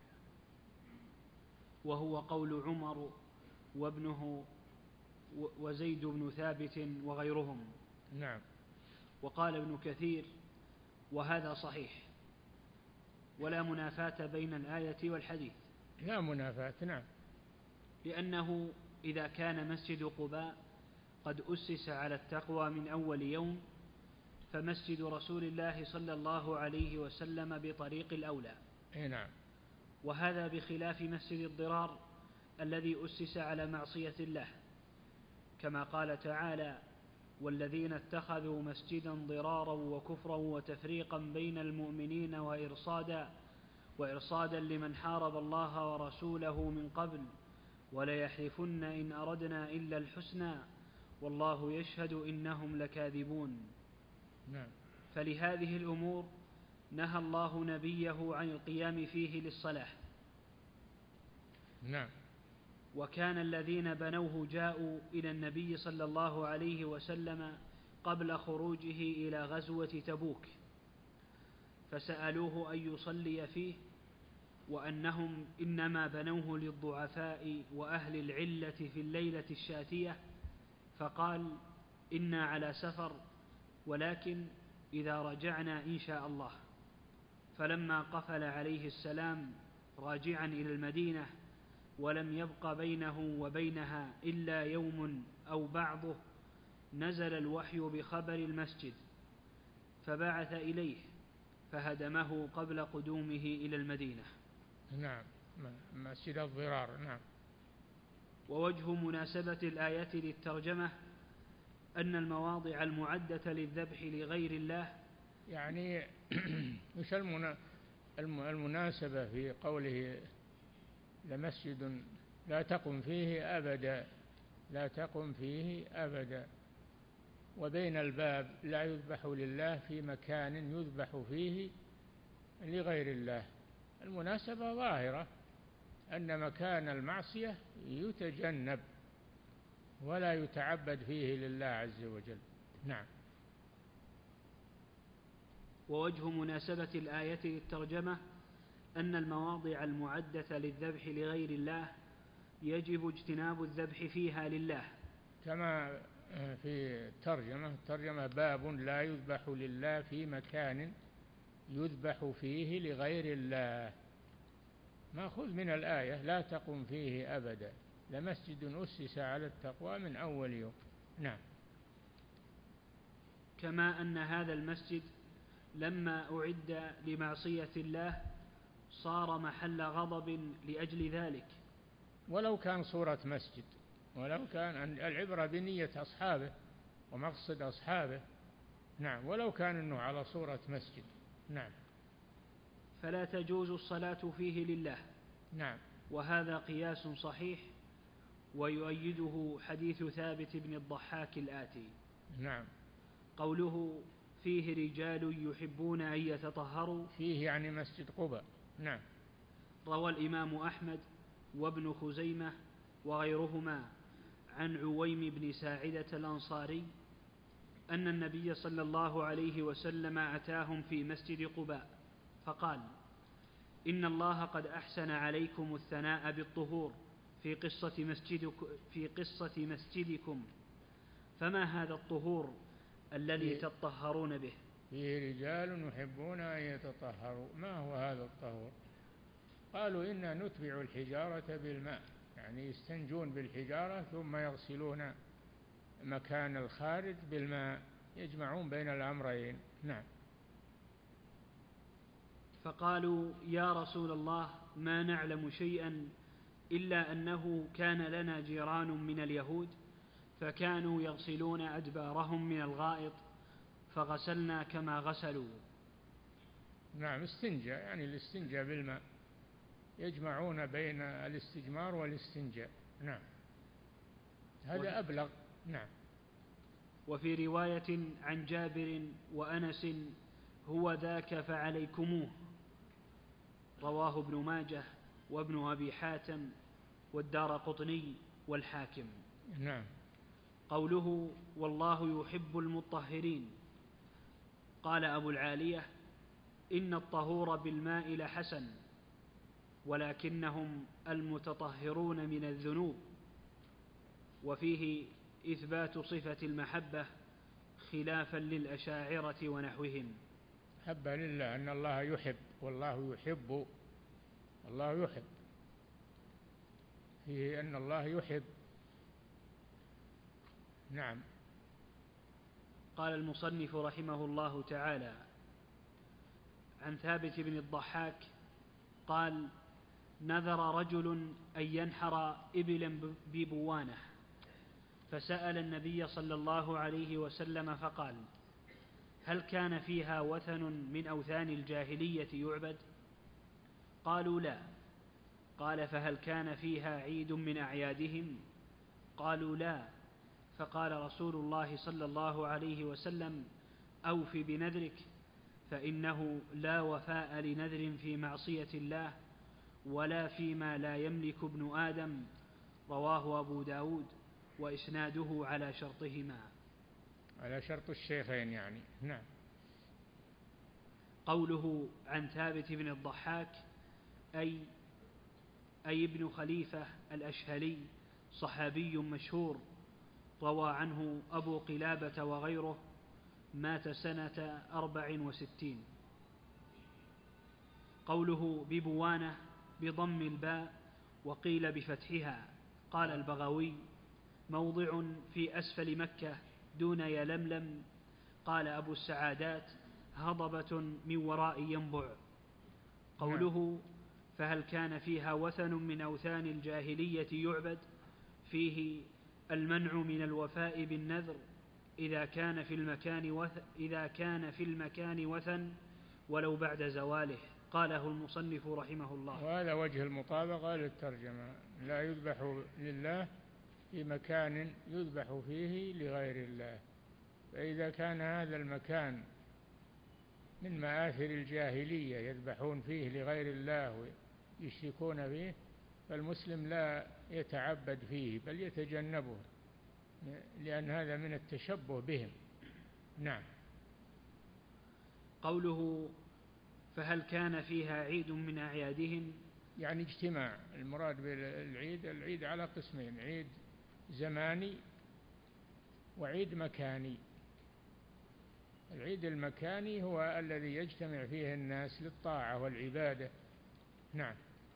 وهو قول عمر وابنه وزيد بن ثابت وغيرهم. نعم. وقال ابن كثير: وهذا صحيح، ولا منافاة بين الآية والحديث. لا منافاة. نعم. لأنه إذا كان مسجد قباء قد أسس على التقوى من أول يوم، فمسجد رسول الله صلى الله عليه وسلم بطريق الأولى. نعم. وهذا بخلاف مسجد الضرار الذي أسس على معصية الله، كما قال تعالى: والذين اتخذوا مسجدا ضرارا وكفرا وتفريقا بين المؤمنين وإرصادا لمن حارب الله ورسوله من قبل وليحلفن إن أردنا إلا الحسنى والله يشهد إنهم لكاذبون. نعم. فلهذه الأمور نهى الله نبيه عن القيام فيه للصلاة. نعم. وكان الذين بنوه جاءوا إلى النبي صلى الله عليه وسلم قبل خروجه إلى غزوة تبوك، فسألوه أن يصلي فيه، وأنهم إنما بنوه للضعفاء وأهل العلة في الليلة الشاتية، فقال: إنا على سفر، ولكن إذا رجعنا إن شاء الله. فلما قفل عليه السلام راجعا إلى المدينة ولم يبق بينه وبينها إلا يوم أو بعضه، نزل الوحي بخبر المسجد، فبعث إليه فهدمه قبل قدومه إلى المدينة. نعم. مسجد الضرار. نعم. ووجه مناسبة الآية للترجمة أن المواضع المعدة للذبح لغير الله يعني مش المناسبة في قوله لمسجد لا تقم فيه أبدا، لا تقم فيه أبدا، وبين الباب لا يذبح لله في مكان يذبح فيه لغير الله. المناسبة ظاهرة أن مكان المعصية يتجنب ولا يتعبد فيه لله عز وجل. نعم. ووجه مناسبة الآية للترجمة أن المواضع المعدة للذبح لغير الله يجب اجتناب الذبح فيها لله، كما في الترجمة باب لا يذبح لله في مكان يذبح فيه لغير الله، مأخوذ من الآية لا تقم فيه أبدا، لمسجد أسس على التقوى من أول يوم. نعم. كما أن هذا المسجد لما أعد لمعصية الله صار محل غضب لأجل ذلك، ولو كان صورة مسجد، ولو كان العبرة بنية أصحابه ومقصد أصحابه. نعم، ولو كان أنه على صورة مسجد. نعم. فلا تجوز الصلاة فيه لله. نعم. وهذا قياس صحيح، ويؤيده حديث ثابت بن الضحاك الآتي. نعم. قوله فيه رجال يحبون أن يتطهروا، فيه يعني مسجد قباء. نعم. روى الإمام أحمد وابن خزيمة وغيرهما عن عويم بن ساعدة الأنصاري أن النبي صلى الله عليه وسلم أتاهم في مسجد قباء فقال: إن الله قد أحسن عليكم الثناء بالطهور في قصة مسجدكم، فما هذا الطهور الذي تطهرون به؟ فيه رجال يحبون أن يتطهروا، ما هو هذا الطهور؟ قالوا إنا نتبع الحجارة بالماء، يعني يستنجون بالحجارة ثم يغسلون مكان الخارج بالماء، يجمعون بين الأمرين. نعم. فقالوا: يا رسول الله، ما نعلم شيئا إلا أنه كان لنا جيران من اليهود فكانوا يغسلون أدبارهم من الغائط فغسلنا كما غسلوا. نعم، استنجاء، يعني الاستنجاء بالماء، يجمعون بين الاستجمار والاستنجاء. نعم، هذا أبلغ. نعم. وفي رواية عن جابر وأنس: هو ذاك فعليكموه، رواه ابن ماجه وابن أبي حاتم والدارقطني والحاكم. نعم. قوله والله يحب المطهرين، قال أبو العالية: إن الطهور بالماء لحسن، ولكنهم المتطهرون من الذنوب. وفيه إثبات صفة المحبة خلافا للأشاعرة ونحوهم. حب لله، أن الله يحب، والله يحب، الله يحب، فيه أن الله يحب. نعم. قال المصنف رحمه الله تعالى عن ثابت بن الضحاك قال: نذر رجل أن ينحر إبلا ببوانة، فسأل النبي صلى الله عليه وسلم فقال: هل كان فيها وثن من أوثان الجاهلية يعبد؟ قالوا: لا. قال: فهل كان فيها عيد من أعيادهم؟ قالوا: لا. فقال رسول الله صلى الله عليه وسلم: أوف بنذرك، فإنه لا وفاء لنذر في معصية الله ولا فيما لا يملك ابن آدم. رواه أبو داود وإسناده على شرطهما، على شرط الشيخين يعني. نعم. قوله عن ثابت بن الضحاك أي ابن خليفة الأشهلي، صحابي مشهور، روى عنه أبو قلابة وغيره، مات سنة 64. قوله ببوانة بضم الباء وقيل بفتحها. قال البغوي: موضع في أسفل مكة دون يلملم. قال أبو السعادات: هضبة من وراء ينبع. قوله فهل كان فيها وثن من أوثان الجاهلية يعبد، فيه المنع من الوفاء بالنذر إذا كان في المكان وثن ولو بعد زواله. قاله المصنف رحمه الله. وهذا وجه المطابقة للترجمة: لا يذبح لله في مكان يذبح فيه لغير الله. فإذا كان هذا المكان من مآثر الجاهلية يذبحون فيه لغير الله ويشركون فيه، فالمسلم لا يتعبد فيه بل يتجنبه، لأن هذا من التشبه بهم. نعم. قوله: فهل كان فيها عيد من أعيادهم؟ يعني اجتماع. المراد بالعيد العيد على قسمين: عيد زماني وعيد مكاني. العيد المكاني هو الذي يجتمع فيه الناس للطاعة والعبادة. نعم.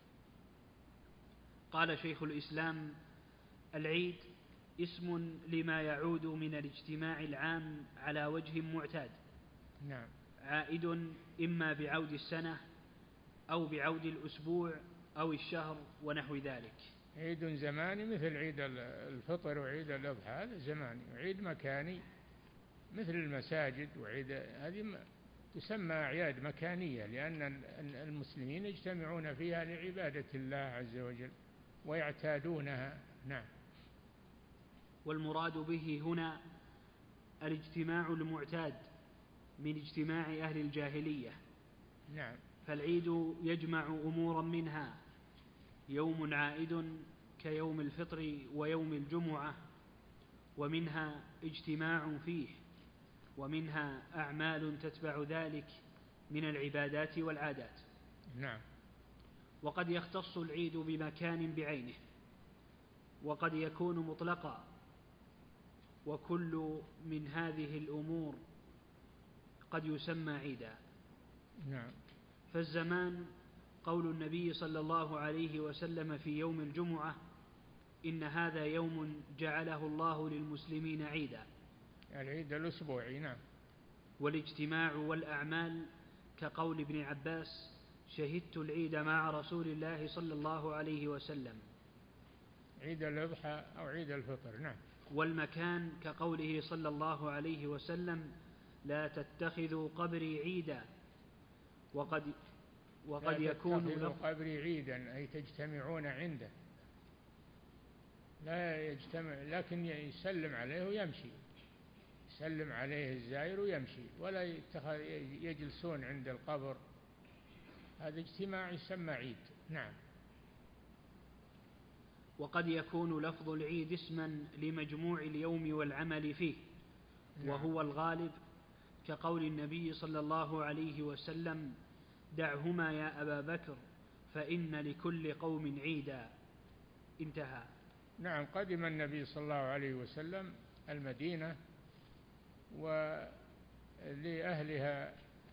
قال شيخ الإسلام: العيد اسم لما يعود من الاجتماع العام على وجه معتاد. نعم. عائد إما بعود السنة أو بعود الأسبوع أو الشهر ونحو ذلك. عيد زماني مثل عيد الفطر وعيد الأضحى، هذا زماني. وعيد مكاني مثل المساجد وعيد، هذه تسمى أعياد مكانية، لأن المسلمين يجتمعون فيها لعبادة الله عز وجل ويعتادونها. نعم. والمراد به هنا الاجتماع المعتاد من اجتماع أهل الجاهلية. نعم. فالعيد يجمع أمورا منها يوم عائد كيوم الفطر ويوم الجمعة، ومنها اجتماع فيه، ومنها أعمال تتبع ذلك من العبادات والعادات. نعم. وقد يختص العيد بمكان بعينه، وقد يكون مطلقا، وكل من هذه الأمور قد يسمى عيدا. نعم. فالزمان قول النبي صلى الله عليه وسلم في يوم الجمعة: إن هذا يوم جعله الله للمسلمين عيدا، العيد الأسبوعي. نعم. والاجتماع والأعمال كقول ابن عباس: شهدت العيد مع رسول الله صلى الله عليه وسلم. عيد الأضحى أو عيد الفطر. نعم. والمكان كقوله صلى الله عليه وسلم: لا تتخذوا قبري عيدا. وقد يكون لا تتخذوا قبري عيدا، أي تجتمعون عنده. لا يجتمع، لكن يسلم عليه ويمشي، يسلم عليه الزائر ويمشي، ولا يجلسون عند القبر. هذا اجتماع يسمى عيد. نعم. وقد يكون لفظ العيد اسما لمجموع اليوم والعمل فيه. نعم. وهو الغالب، كقول النبي صلى الله عليه وسلم: دعهما يا أبا بكر فإن لكل قوم عيدا. انتهى. نعم. قدم النبي صلى الله عليه وسلم المدينة، ولأهلها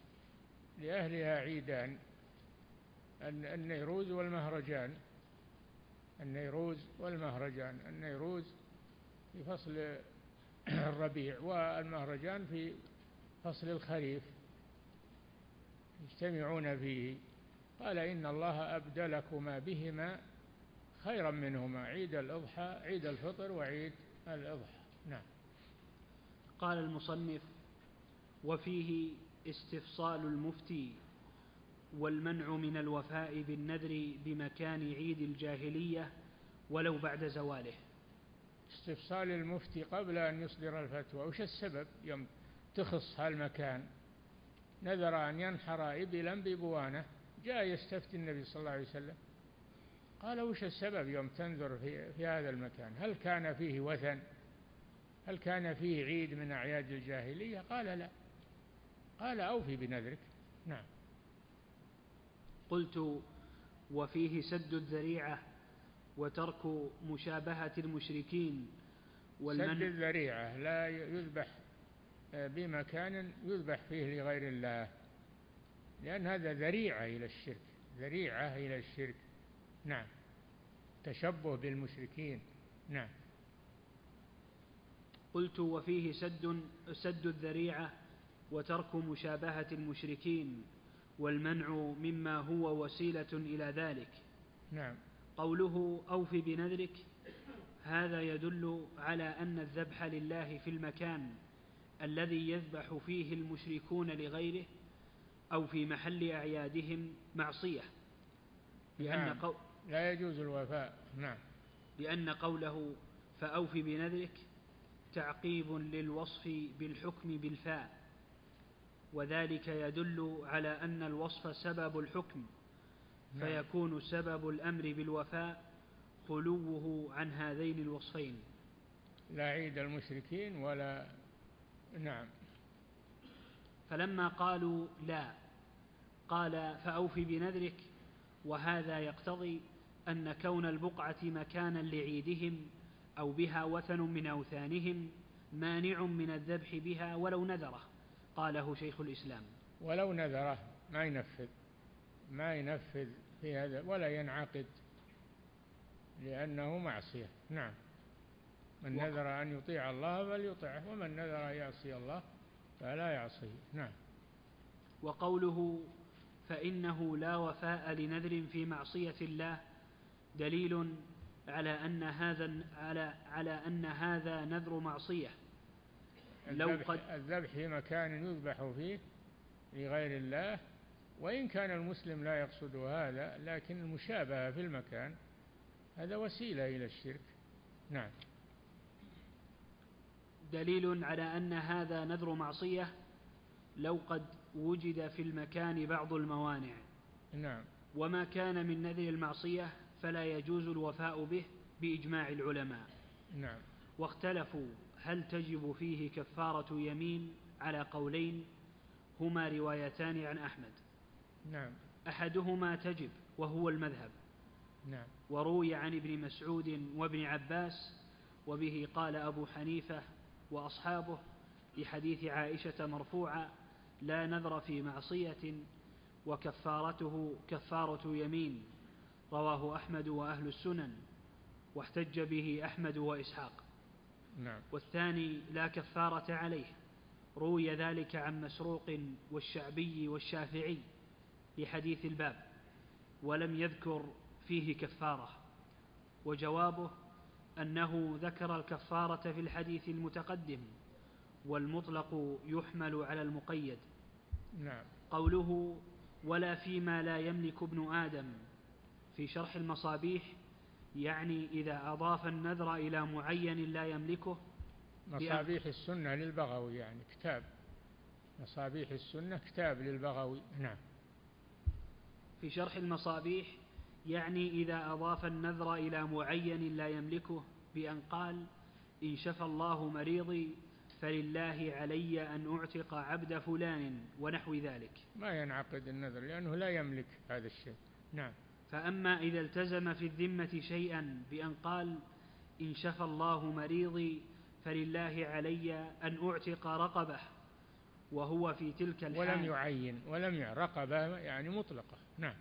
عيدان: النيروز والمهرجان. النيروز في فصل الربيع، والمهرجان في فصل الخريف، يجتمعون فيه. قال: إن الله أبدلكما بهما خيرا منهما، عيد الأضحى، عيد الفطر وعيد الأضحى. نعم. قال المصنف: وفيه استفصال المفتي والمنع من الوفاء بالنذر بمكان عيد الجاهلية ولو بعد زواله. استفصال المفتي قبل أن يصدر الفتوى: وش السبب يوم تخص هالمكان؟ نذر أن ينحر إبلا ببوانة، جاء يستفتي النبي صلى الله عليه وسلم، قال: وش السبب يوم تنذر في هذا المكان؟ هل كان فيه وثن؟ هل كان فيه عيد من أعياد الجاهلية؟ قال: لا. قال: أوفي بنذرك. نعم. قلت: وفيه سد الذريعة وترك مشابهة المشركين والمنع. سد الذريعة: لا يذبح بمكان يذبح فيه لغير الله، لأن هذا ذريعة إلى الشرك. نعم. تشبه بالمشركين. نعم. قلت: وفيه سد الذريعة وترك مشابهة المشركين والمنع مما هو وسيلة إلى ذلك. نعم. قوله: أوف بنذرك، هذا يدل على أن الذبح لله في المكان الذي يذبح فيه المشركون لغيره أو في محل أعيادهم معصية، نعم لا يجوز الوفاء. نعم. لأن قوله فأوف بنذرك تعقيب للوصف بالحكم بالفاء، وذلك يدل على أن الوصف سبب الحكم، فيكون سبب الأمر بالوفاء خلوه عن هذين الوصفين، لا عيد المشركين ولا. نعم. فلما قالوا لا قال فأوف بنذرك، وهذا يقتضي أن كون البقعة مكانا لعيدهم أو بها وثن من أوثانهم مانع من الذبح بها ولو نذره، قاله شيخ الإسلام. ولو نذره ما ينفذ في هذا ولا ينعقد، لأنه معصية. نعم. من نذر أن يطيع الله فليطعه، ومن نذر أن يعصي الله فلا يعصيه. نعم. وقوله فإنه لا وفاء لنذر في معصية الله دليل على أن هذا نذر معصية. الذبح في مكان يذبح فيه لغير الله، وإن كان المسلم لا يقصد هذا، لكن المشابهة في المكان هذا وسيلة إلى الشرك. نعم. دليل على أن هذا نذر معصية لو قد وجد في المكان بعض الموانع. نعم. وما كان من نذر المعصية فلا يجوز الوفاء به بإجماع العلماء. نعم. واختلفوا هل تجب فيه كفارة يمين على قولين هما روايتان عن أحمد. نعم. أحدهما تجب وهو المذهب. نعم. وروي عن ابن مسعود وابن عباس، وبه قال أبو حنيفة وأصحابه، لحديث عائشة مرفوعا لا نذر في معصية وكفارته كفارة يمين، رواه أحمد وأهل السنن، واحتج به أحمد وإسحاق. نعم. والثاني لا كفارة عليه، روي ذلك عن مسروق والشعبي والشافعي لحديث الباب، ولم يذكر فيه كفارة. وجوابه أنه ذكر الكفارة في الحديث المتقدم، والمطلق يحمل على المقيد. نعم. قوله ولا فيما لا يملك ابن آدم في شرح المصابيح، يعني إذا أضاف النذر إلى معين لا يملكه. مصابيح السنة للبغوي، يعني كتاب مصابيح السنة كتاب للبغوي. نعم. في شرح المصابيح يعني إذا أضاف النذر إلى معين لا يملكه، بأن قال إن شفى الله مريضي فلله علي أن أعتق عبد فلان ونحو ذلك. ما ينعقد النذر لأنه لا يملك هذا الشيء. نعم. فأما إذا التزم في الذمة شيئا بأن قال إن شفى الله مريضي فلله علي أن أعتق رقبة، وهو في تلك الحال ولم يعين رقبة يعني مطلقة. نعم.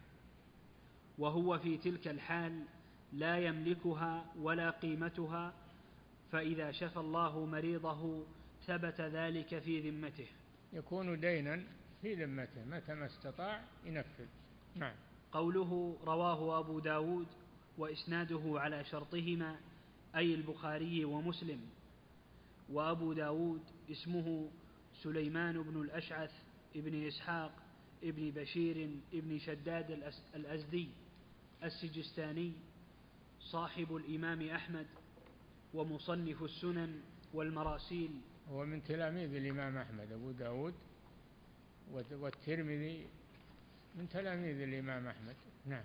وهو في تلك الحال لا يملكها ولا قيمتها، فإذا شفى الله مريضه ثبت ذلك في ذمته، يكون دينا في ذمته متى ما استطاع ينفذ. نعم. قوله رواه أبو داود وإسناده على شرطهما أي البخاري ومسلم. وأبو داود اسمه سليمان بن الأشعث ابن إسحاق ابن بشير ابن شداد الأزدي السجستاني، صاحب الإمام أحمد ومصنف السنن والمراسيل. هو من تلاميذ الإمام أحمد أبو داود، والترمذي من تلاميذ الإمام أحمد. نعم.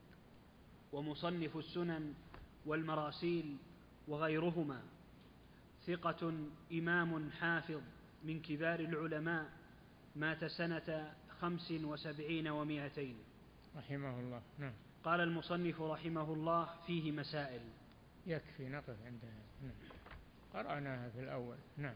ومصنف السنن والمراسيل وغيرهما، ثقة إمام حافظ من كبار العلماء، مات سنة 75 و200 رحمه الله. نعم. قال المصنف رحمه الله فيه مسائل. يكفي نقف عندها. نعم. قرأناها في الأول. نعم.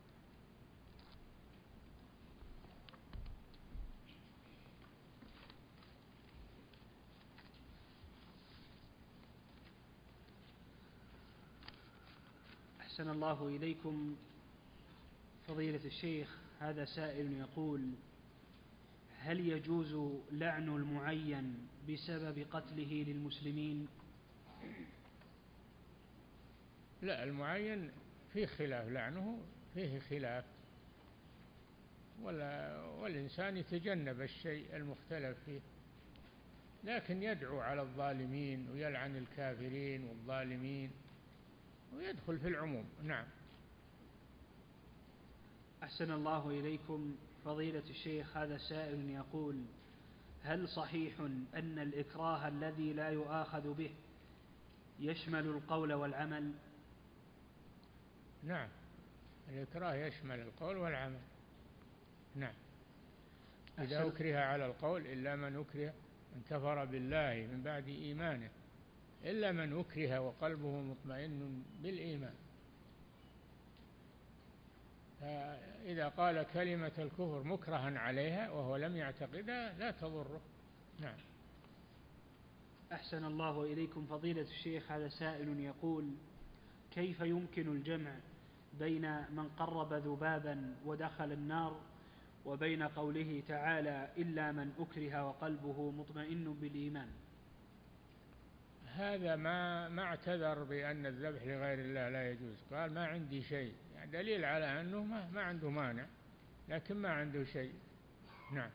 أحسن الله إليكم. فضيلة الشيخ، هذا سائل يقول هل يجوز لعن المعين بسبب قتله للمسلمين؟ لا، المعين فيه خلاف، لعنه فيه خلاف، والإنسان يتجنب الشيء المختلف فيه، لكن يدعو على الظالمين ويلعن الكافرين والظالمين ويدخل في العموم. نعم. أحسن الله إليكم فضيلة الشيخ، هذا سائل يقول: هل صحيح أن الإكراه الذي لا يؤاخذ به يشمل القول والعمل؟ نعم، الإكراه يشمل القول والعمل. نعم. إذا أكره على القول إلا من أكره من كفر بالله من بعد إيمانه إلا من أكره وقلبه مطمئن بالإيمان. فإذا قال كلمة الكفر مكرها عليها وهو لم يعتقدها لا تضره. نعم. أحسن الله إليكم فضيلة الشيخ، هذا سائل يقول: كيف يمكن الجمع بين من قرب ذبابا ودخل النار وبين قوله تعالى إلا من أكره وقلبه مطمئن بالإيمان؟ هذا ما اعتذر بأن الذبح لغير الله لا يجوز، قال ما عندي شيء، يعني دليل على أنه ما عنده مانع لكن ما عنده شيء. نعم.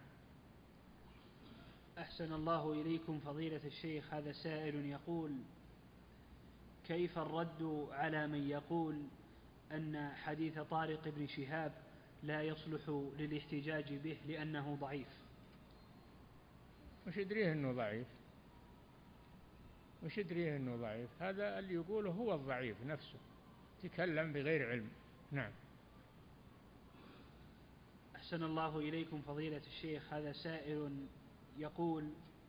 أحسن الله إليكم فضيلة الشيخ، هذا سائل يقول: كيف الرد على من يقول أن حديث طارق بن شهاب لا يصلح للاحتجاج به لأنه ضعيف؟ وش يدريه أنه ضعيف؟ وش يدريه أنه ضعيف؟ هذا اللي يقوله هو الضعيف نفسه، تكلم بغير علم. نعم. أحسن الله إليكم فضيلة الشيخ، هذا سائل يقول: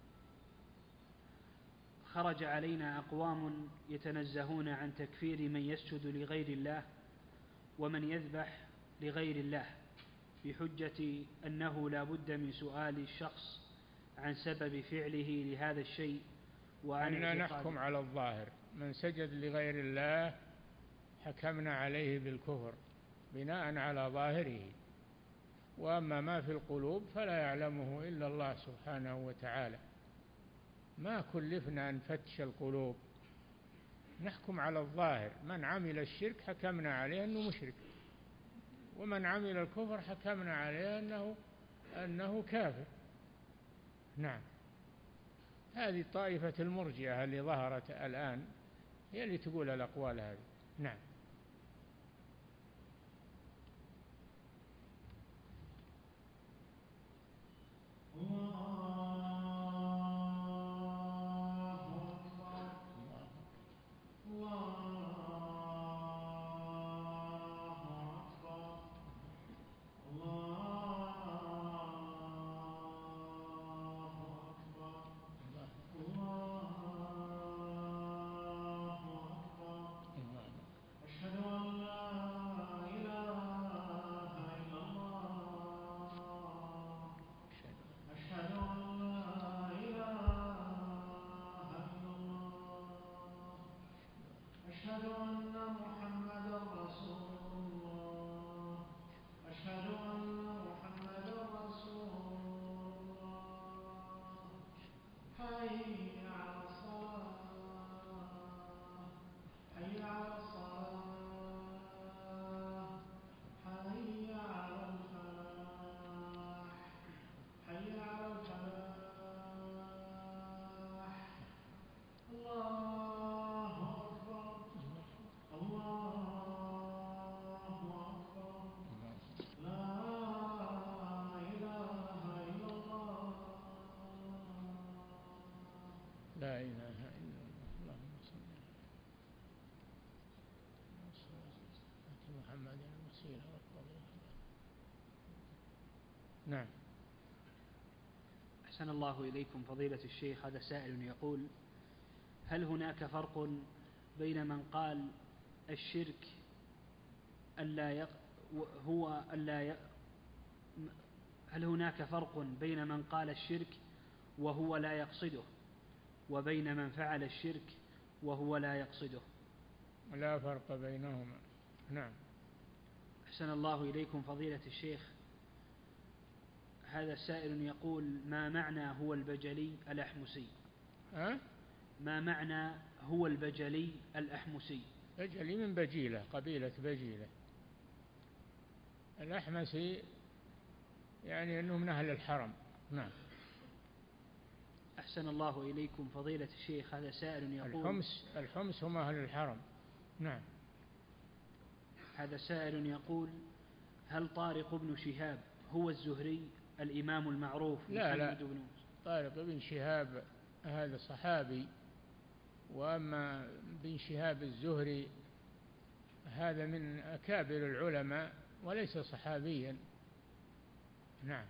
خرج علينا أقوام يتنزهون عن تكفير من يسجد لغير الله ومن يذبح لغير الله بحجة أنه لا بد من سؤال الشخص عن سبب فعله لهذا الشيء، أننا نحكم على الظاهر، من سجد لغير الله حكمنا عليه بالكفر بناء على ظاهره، وأما ما في القلوب فلا يعلمه إلا الله سبحانه وتعالى. ما كلفنا أن نفتش القلوب، نحكم على الظاهر. من عمل الشرك حكمنا عليه أنه مشرك، ومن عمل الكفر حكمنا عليه أنه كافر. نعم. هذه طائفة المرجئة اللي ظهرت الآن هي اللي تقول الأقوال هذه. نعم. لا إله إلا الله. اللهم صل على محمد الوسيلة والفضيلة. نعم. أحسن الله إليكم فضيلة الشيخ، هذا سائل يقول: هل هناك فرق بين من قال الشرك هل هناك فرق بين من قال الشرك وهو لا يقصده وبين من فعل الشرك وهو لا يقصده؟ لا فرق بينهما. نعم. أحسن الله إليكم فضيلة الشيخ، هذا السائل يقول: ما معنى هو البجلي الأحمسي؟ ما معنى هو البجلي الأحمسي؟ بجلي من بجيلة، قبيلة بجيلة. الأحمسي يعني أنه من أهل الحرم. نعم. أحسن الله إليكم فضيلة الشيخ. هذا سائل يقول الحمص هم أهل الحرم. نعم. هذا سائل يقول: هل طارق بن شهاب هو الزهري الإمام المعروف محمد بن؟ طارق بن شهاب هذا صحابي، وأما بن شهاب الزهري هذا من أكابر العلماء وليس صحابيا. نعم.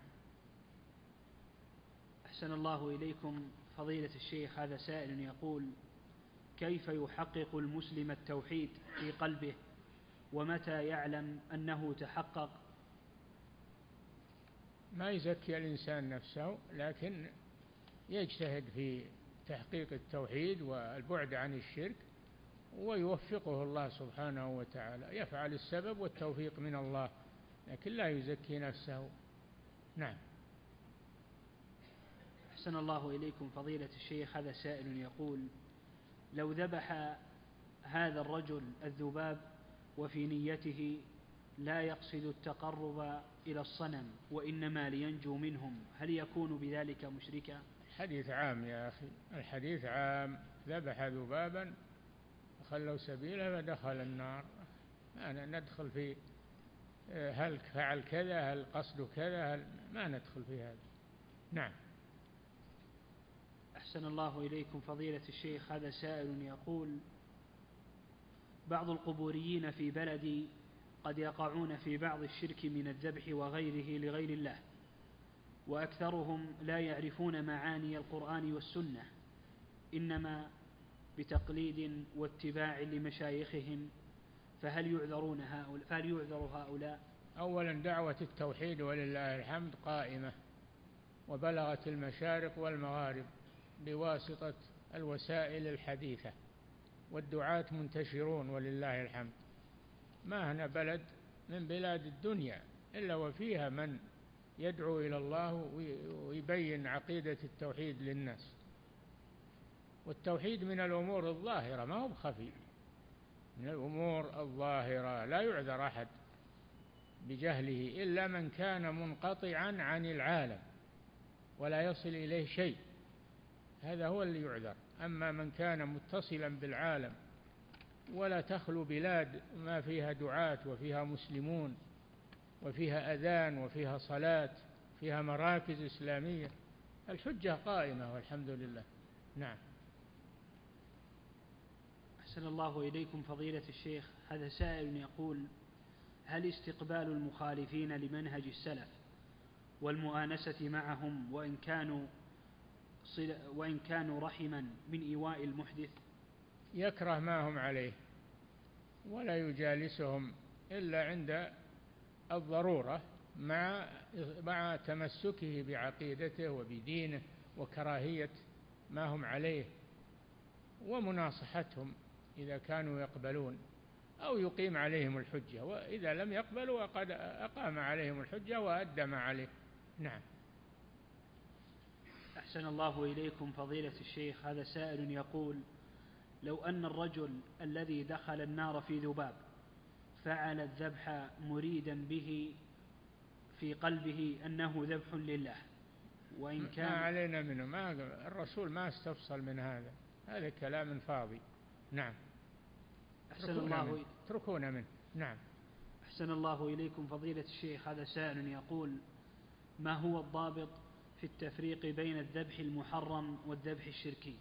أحسن الله إليكم فضيلة الشيخ. هذا سائل يقول: كيف يحقق المسلم التوحيد في قلبه، ومتى يعلم أنه تحقق؟ ما يزكي الإنسان نفسه، لكن يجتهد في تحقيق التوحيد والبعد عن الشرك، ويوفقه الله سبحانه وتعالى. يفعل السبب والتوفيق من الله، لكن لا يزكي نفسه. نعم. أحسن الله إليكم فضيلة الشيخ. هذا سائل يقول: لو ذبح هذا الرجل الذباب وفي نيته لا يقصد التقرب إلى الصنم وإنما لينجو منهم، هل يكون بذلك مشركا؟ الحديث عام يا أخي، الحديث عام. ذبح ذبابا فخلوا سبيله فدخل النار. ما ندخل في هل فعل كذا، هل قصد كذا، ما ندخل في هذا. نعم. أحسن الله إليكم فضيلة الشيخ. هذا سائل يقول: بعض القبوريين في بلدي قد يقعون في بعض الشرك من الذبح وغيره لغير الله، وأكثرهم لا يعرفون معاني القرآن والسنة، إنما بتقليد واتباع لمشايخهم، فهل يعذر هؤلاء؟ أولا دعوة التوحيد ولله الحمد قائمة، وبلغت المشارق والمغارب بواسطة الوسائل الحديثة، والدعاة منتشرون ولله الحمد. ما هنا بلد من بلاد الدنيا إلا وفيها من يدعو إلى الله ويبين عقيدة التوحيد للناس. والتوحيد من الأمور الظاهرة، ما هو بخفي، من الأمور الظاهرة. لا يعذر أحد بجهله إلا من كان منقطعا عن العالم ولا يصل إليه شيء، هذا هو اللي يعذر. أما من كان متصلا بالعالم ولا تخلو بلاد ما فيها دعاة وفيها مسلمون وفيها أذان وفيها صلاة، فيها مراكز إسلامية، الحجة قائمة والحمد لله. نعم. أحسن الله إليكم فضيلة الشيخ. هذا سائل يقول: هل استقبال المخالفين لمنهج السلف والمؤانسة معهم وإن كانوا رحما من إيواء المحدث؟ يكره ما هم عليه ولا يجالسهم إلا عند الضرورة، مع تمسكه بعقيدته وبدينه وكراهية ما هم عليه، ومناصحتهم إذا كانوا يقبلون، أو يقيم عليهم الحجة، وإذا لم يقبلوا قد أقام عليهم الحجة وأدى ما عليه. نعم. أحسن الله إليكم فضيلة الشيخ. هذا سائل يقول: لو أن الرجل الذي دخل النار في ذباب فعل الذبح مريدا به في قلبه أنه ذبح لله، وإن كان ما علينا منه، الرسول ما استفصل من هذا كلام فاضي. نعم. اتركونا منه. نعم. أحسن الله إليكم فضيلة الشيخ. هذا سائل يقول: ما هو الضابط في التفريق بين الذبح المحرم والذبح الشركي؟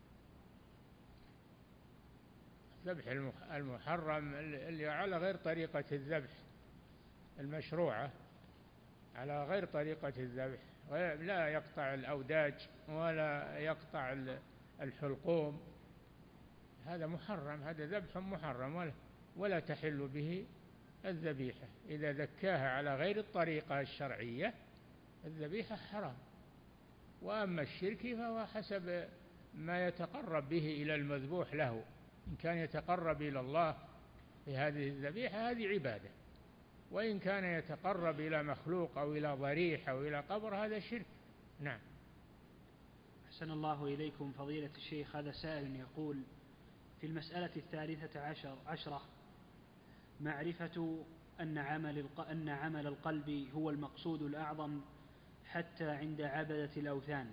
الذبح المحرم اللي على غير طريقة الذبح المشروعة، على غير طريقة الذبح، لا يقطع الأوداج ولا يقطع الحلقوم، هذا محرم، هذا ذبح محرم ولا تحل به الذبيحة. إذا ذكاها على غير الطريقة الشرعية الذبيحة حرام. وأما الشرك فهو حسب ما يتقرب به إلى المذبوح له، إن كان يتقرب إلى الله بهذه الذبيحة هذه عبادة، وإن كان يتقرب إلى مخلوق أو إلى ضريح أو إلى قبر هذا شرك. نعم. أحسن الله إليكم فضيلة الشيخ. هذا سائل يقول: في المسألة 13 معرفة أن عمل القلب هو المقصود الأعظم حتى عند عبدة الأوثان.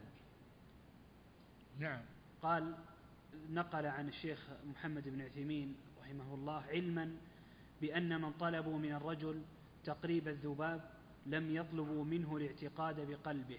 نعم. قال نقل عن الشيخ محمد بن عثيمين رحمه الله علما بأن من طلبوا من الرجل تقريب الذباب لم يطلبوا منه الاعتقاد بقلبه،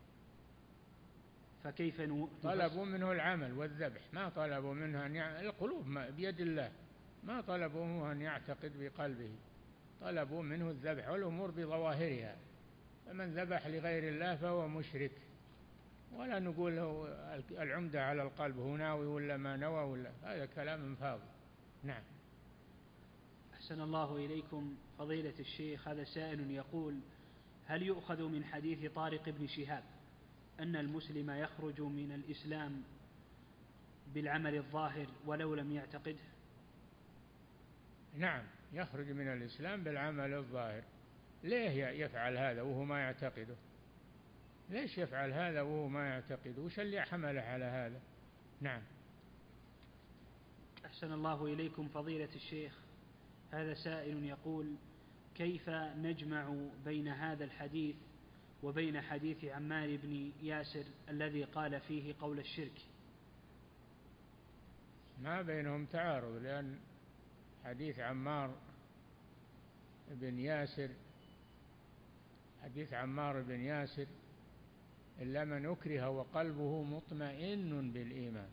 فكيف طلبوا منه العمل والذبح، ما طلبوا منه القلوب بيد الله، ما طلبوا منه أن يعتقد بقلبه، طلبوا منه الذبح والأمور بظواهرها. فمن ذبح لغير الله فهو مشرك، ولا نقول له العمدة على القلب، هو ناوي ولا ما نوى ولا، هذا كلام فاضي. نعم. أحسن الله إليكم فضيلة الشيخ، هذا سائل يقول: هل يؤخذ من حديث طارق بن شهاب أن المسلم يخرج من الإسلام بالعمل الظاهر ولو لم يعتقده؟ نعم، يخرج من الإسلام بالعمل الظاهر. ليه يفعل هذا وهو ما يعتقده؟ ليش يفعل هذا وهو ما يعتقده؟ وش اللي حمله على هذا؟ نعم. أحسن الله إليكم فضيلة الشيخ، هذا سائل يقول: كيف نجمع بين هذا الحديث وبين حديث عمار بن ياسر الذي قال فيه قول الشرك؟ ما بينهم تعارض، لأن حديث عمار بن ياسر إلا من أكره وقلبه مطمئن بالإيمان،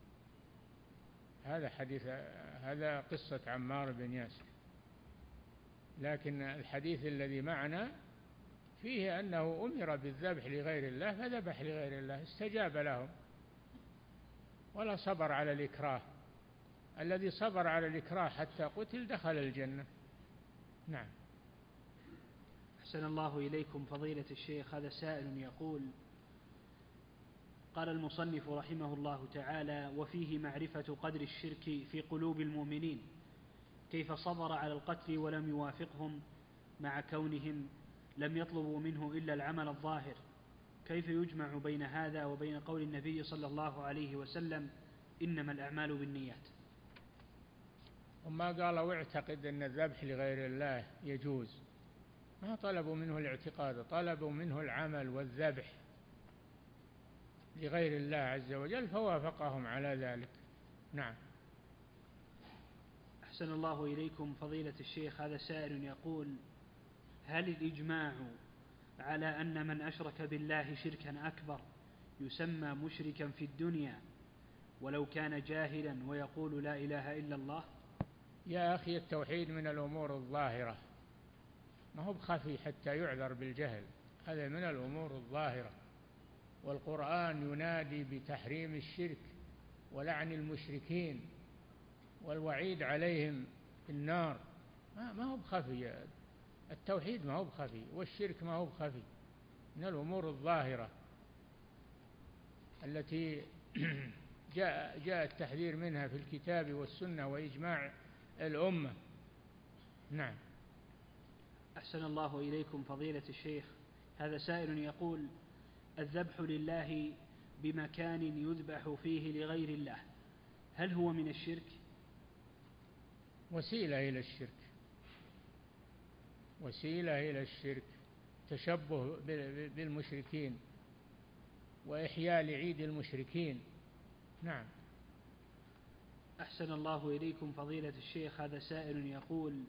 هذا قصة عمار بن ياسر. لكن الحديث الذي معنا فيه أنه أمر بالذبح لغير الله فذبح لغير الله، استجاب لهم ولا صبر على الإكراه. الذي صبر على الإكراه حتى قتل دخل الجنة. نعم. أحسن الله إليكم فضيلة الشيخ، هذا سائل يقول: قال المصنف رحمه الله تعالى: وفيه معرفة قدر الشرك في قلوب المؤمنين، كيف صبر على القتل ولم يوافقهم مع كونهم لم يطلبوا منه إلا العمل الظاهر، كيف يجمع بين هذا وبين قول النبي صلى الله عليه وسلم: إنما الأعمال بالنيات؟ وما قالوا اعتقد أن الذبح لغير الله يجوز، ما طلبوا منه الاعتقاد، طلبوا منه العمل والذبح لغير الله عز وجل فوافقهم على ذلك. نعم. أحسن الله إليكم فضيلة الشيخ، هذا سائل يقول: هل الإجماع على أن من أشرك بالله شركا أكبر يسمى مشركا في الدنيا ولو كان جاهلا ويقول لا إله إلا الله؟ يا أخي، التوحيد من الأمور الظاهرة، ما هو بخفي حتى يعذر بالجهل، هذا من الأمور الظاهرة. والقرآن ينادي بتحريم الشرك ولعن المشركين والوعيد عليهم النار، ما هو بخفي. التوحيد ما هو بخفي، والشرك ما هو بخفي، من الأمور الظاهرة التي جاء التحذير منها في الكتاب والسنة وإجماع الأمة. نعم. أحسن الله إليكم فضيلة الشيخ، هذا سائل يقول: الذبح لله بمكان يذبح فيه لغير الله، هل هو من الشرك؟ وسيلة إلى الشرك، تشبه بالمشركين وإحياء لعيد المشركين. نعم. أحسن الله إليكم فضيلة الشيخ، هذا سائل يقول: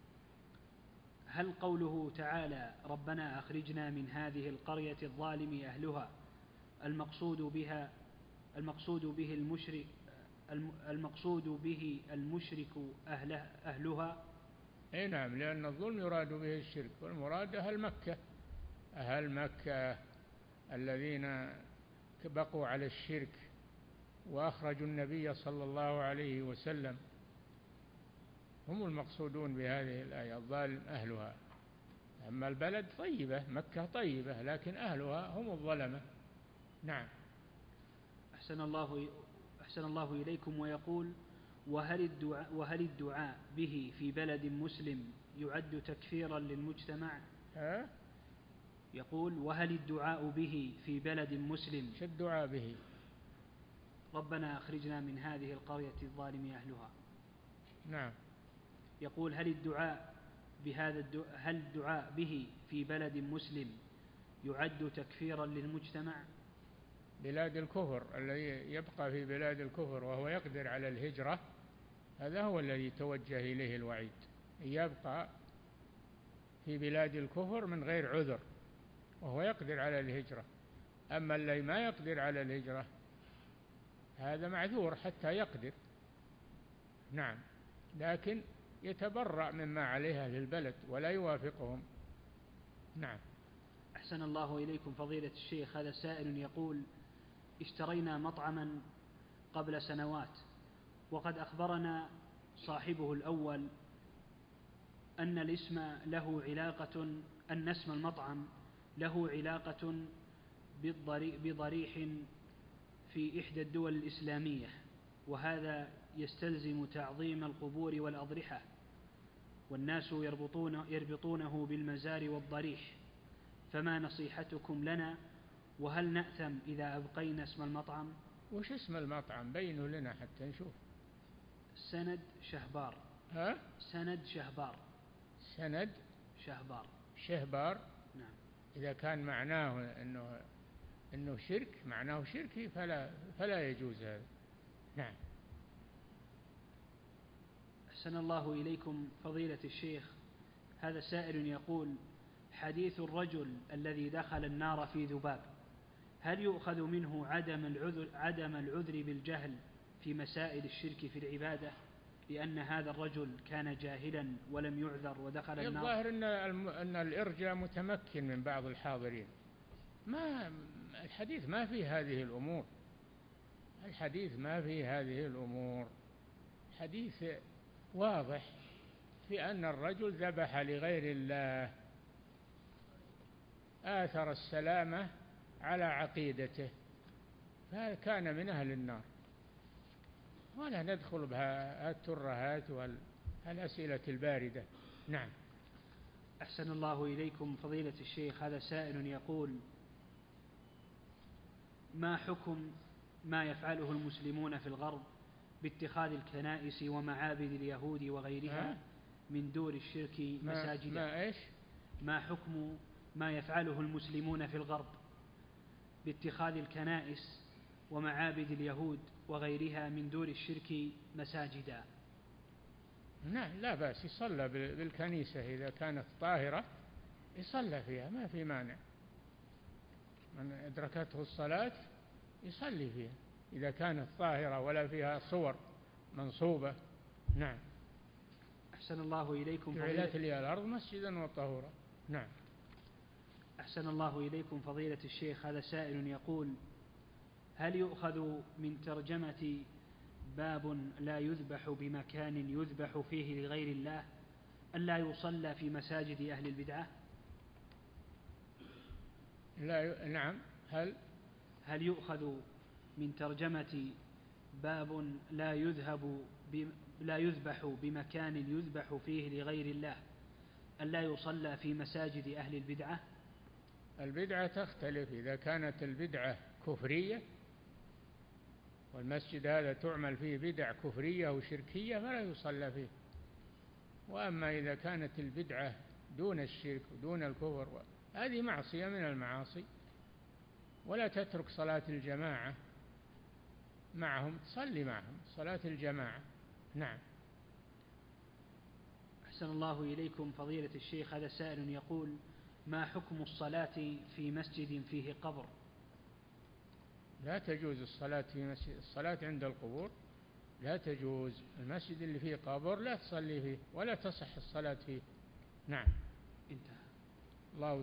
هل قوله تعالى ربنا أخرجنا من هذه القرية الظالم أهلها المقصود به المشرك أهلها؟ أي نعم، لأن الظلم يراد به الشرك، والمراد أهل مكة الذين بقوا على الشرك وأخرجوا النبي صلى الله عليه وسلم، هم المقصودون بهذه الآية، الظالم أهلها. أما البلد طيبة، مكة طيبة، لكن أهلها هم الظلمة. نعم. أحسن الله إليكم، ويقول: وهل الدعاء به في بلد مسلم يعد تكفيرا للمجتمع؟ يقول: وهل الدعاء به في بلد مسلم؟ شو الدعاء به؟ ربنا أخرجنا من هذه القرية الظالم أهلها. نعم. يقول: هل الدعاء هل الدعاء به في بلد مسلم يعد تكفيرا للمجتمع؟ بلاد الكفر، الذي يبقى في بلاد الكفر وهو يقدر على الهجرة، هذا هو الذي توجه إليه الوعيد، يبقى في بلاد الكفر من غير عذر وهو يقدر على الهجرة. أما الذي ما يقدر على الهجرة هذا معذور حتى يقدر، نعم، لكن يتبرأ مما عليه أهل البلد ولا يوافقهم. نعم. أحسن الله إليكم فضيلة الشيخ، هذا سائل يقول: اشترينا مطعما قبل سنوات، وقد أخبرنا صاحبه الأول أن اسم المطعم له علاقة بضريح في إحدى الدول الإسلامية، وهذا يستلزم تعظيم القبور والأضرحة، والناس يربطونه بالمزار والضريح، فما نصيحتكم لنا؟ وهل نأثم إذا أبقينا اسم المطعم؟ وش اسم المطعم؟ بينه لنا حتى نشوف. سند شهبار. ها؟ سند شهبار. سند شهبار. شهبار. نعم. إذا كان معناه أنه شرك، معناه شركي، فلا يجوز هذا. نعم. أحسن الله إليكم فضيلة الشيخ، هذا سائل يقول: حديث الرجل الذي دخل النار في ذباب، هل يؤخذ منه عدم العذر بالجهل في مسائل الشرك في العبادة، لأن هذا الرجل كان جاهلا ولم يعذر ودخل النار؟ الظاهر أن الإرجاء متمكن من بعض الحاضرين. الحديث ما فيه هذه الأمور، الحديث ما فيه هذه الأمور. حديث واضح في أن الرجل ذبح لغير الله، آثر السلامة على عقيدته، فكان من أهل النار. ولا ندخل بهالترهات والأسئلة الباردة. نعم. أحسن الله إليكم فضيلة الشيخ، هذا سائل يقول: ما حكم ما يفعله المسلمون في الغرب باتخاذ الكنائس ومعابد اليهود وغيرها من دور الشرك مساجدا؟ ما حكم ما يفعله المسلمون في الغرب باتخاذ الكنائس ومعابد اليهود وغيرها من دور الشرك مساجدا؟ لا بأس، يصلى بالكنيسة إذا كانت طاهرة، يصلى فيها، ما في مانع. من أدركته الصلاة يصلي فيها إذا كانت طاهرة ولا فيها صور منصوبة. نعم. أحسن الله إليكم جعلت لي الأرض مسجدا وطهورا. نعم. أحسن الله إليكم فضيلة الشيخ، هذا سائل يقول: هل يؤخذ من ترجمة باب لا يذبح بمكان يذبح فيه لغير الله ألا يصلى في مساجد أهل البدعة؟ نعم. هل يؤخذ من ترجمة باب لا يذبح بمكان يذبح فيه لغير الله ألا يصلى في مساجد أهل البدعة؟ البدعة تختلف، إذا كانت البدعة كفرية والمسجد هذا تعمل فيه بدع كفرية وشركية فلا يصلى فيه. وأما إذا كانت البدعة دون الشرك ودون الكفر، هذه معصية من المعاصي، ولا تترك صلاة الجماعة معهم، تصلي معهم صلاة الجماعة. نعم. أحسن الله إليكم فضيلة الشيخ، هذا سائل يقول: ما حكم الصلاة في مسجد فيه قبر؟ لا تجوز الصلاة في مسجد، الصلاة عند القبور لا تجوز. المسجد اللي فيه قبر لا تصلي فيه ولا تصح الصلاة فيه. نعم. انتهى. الله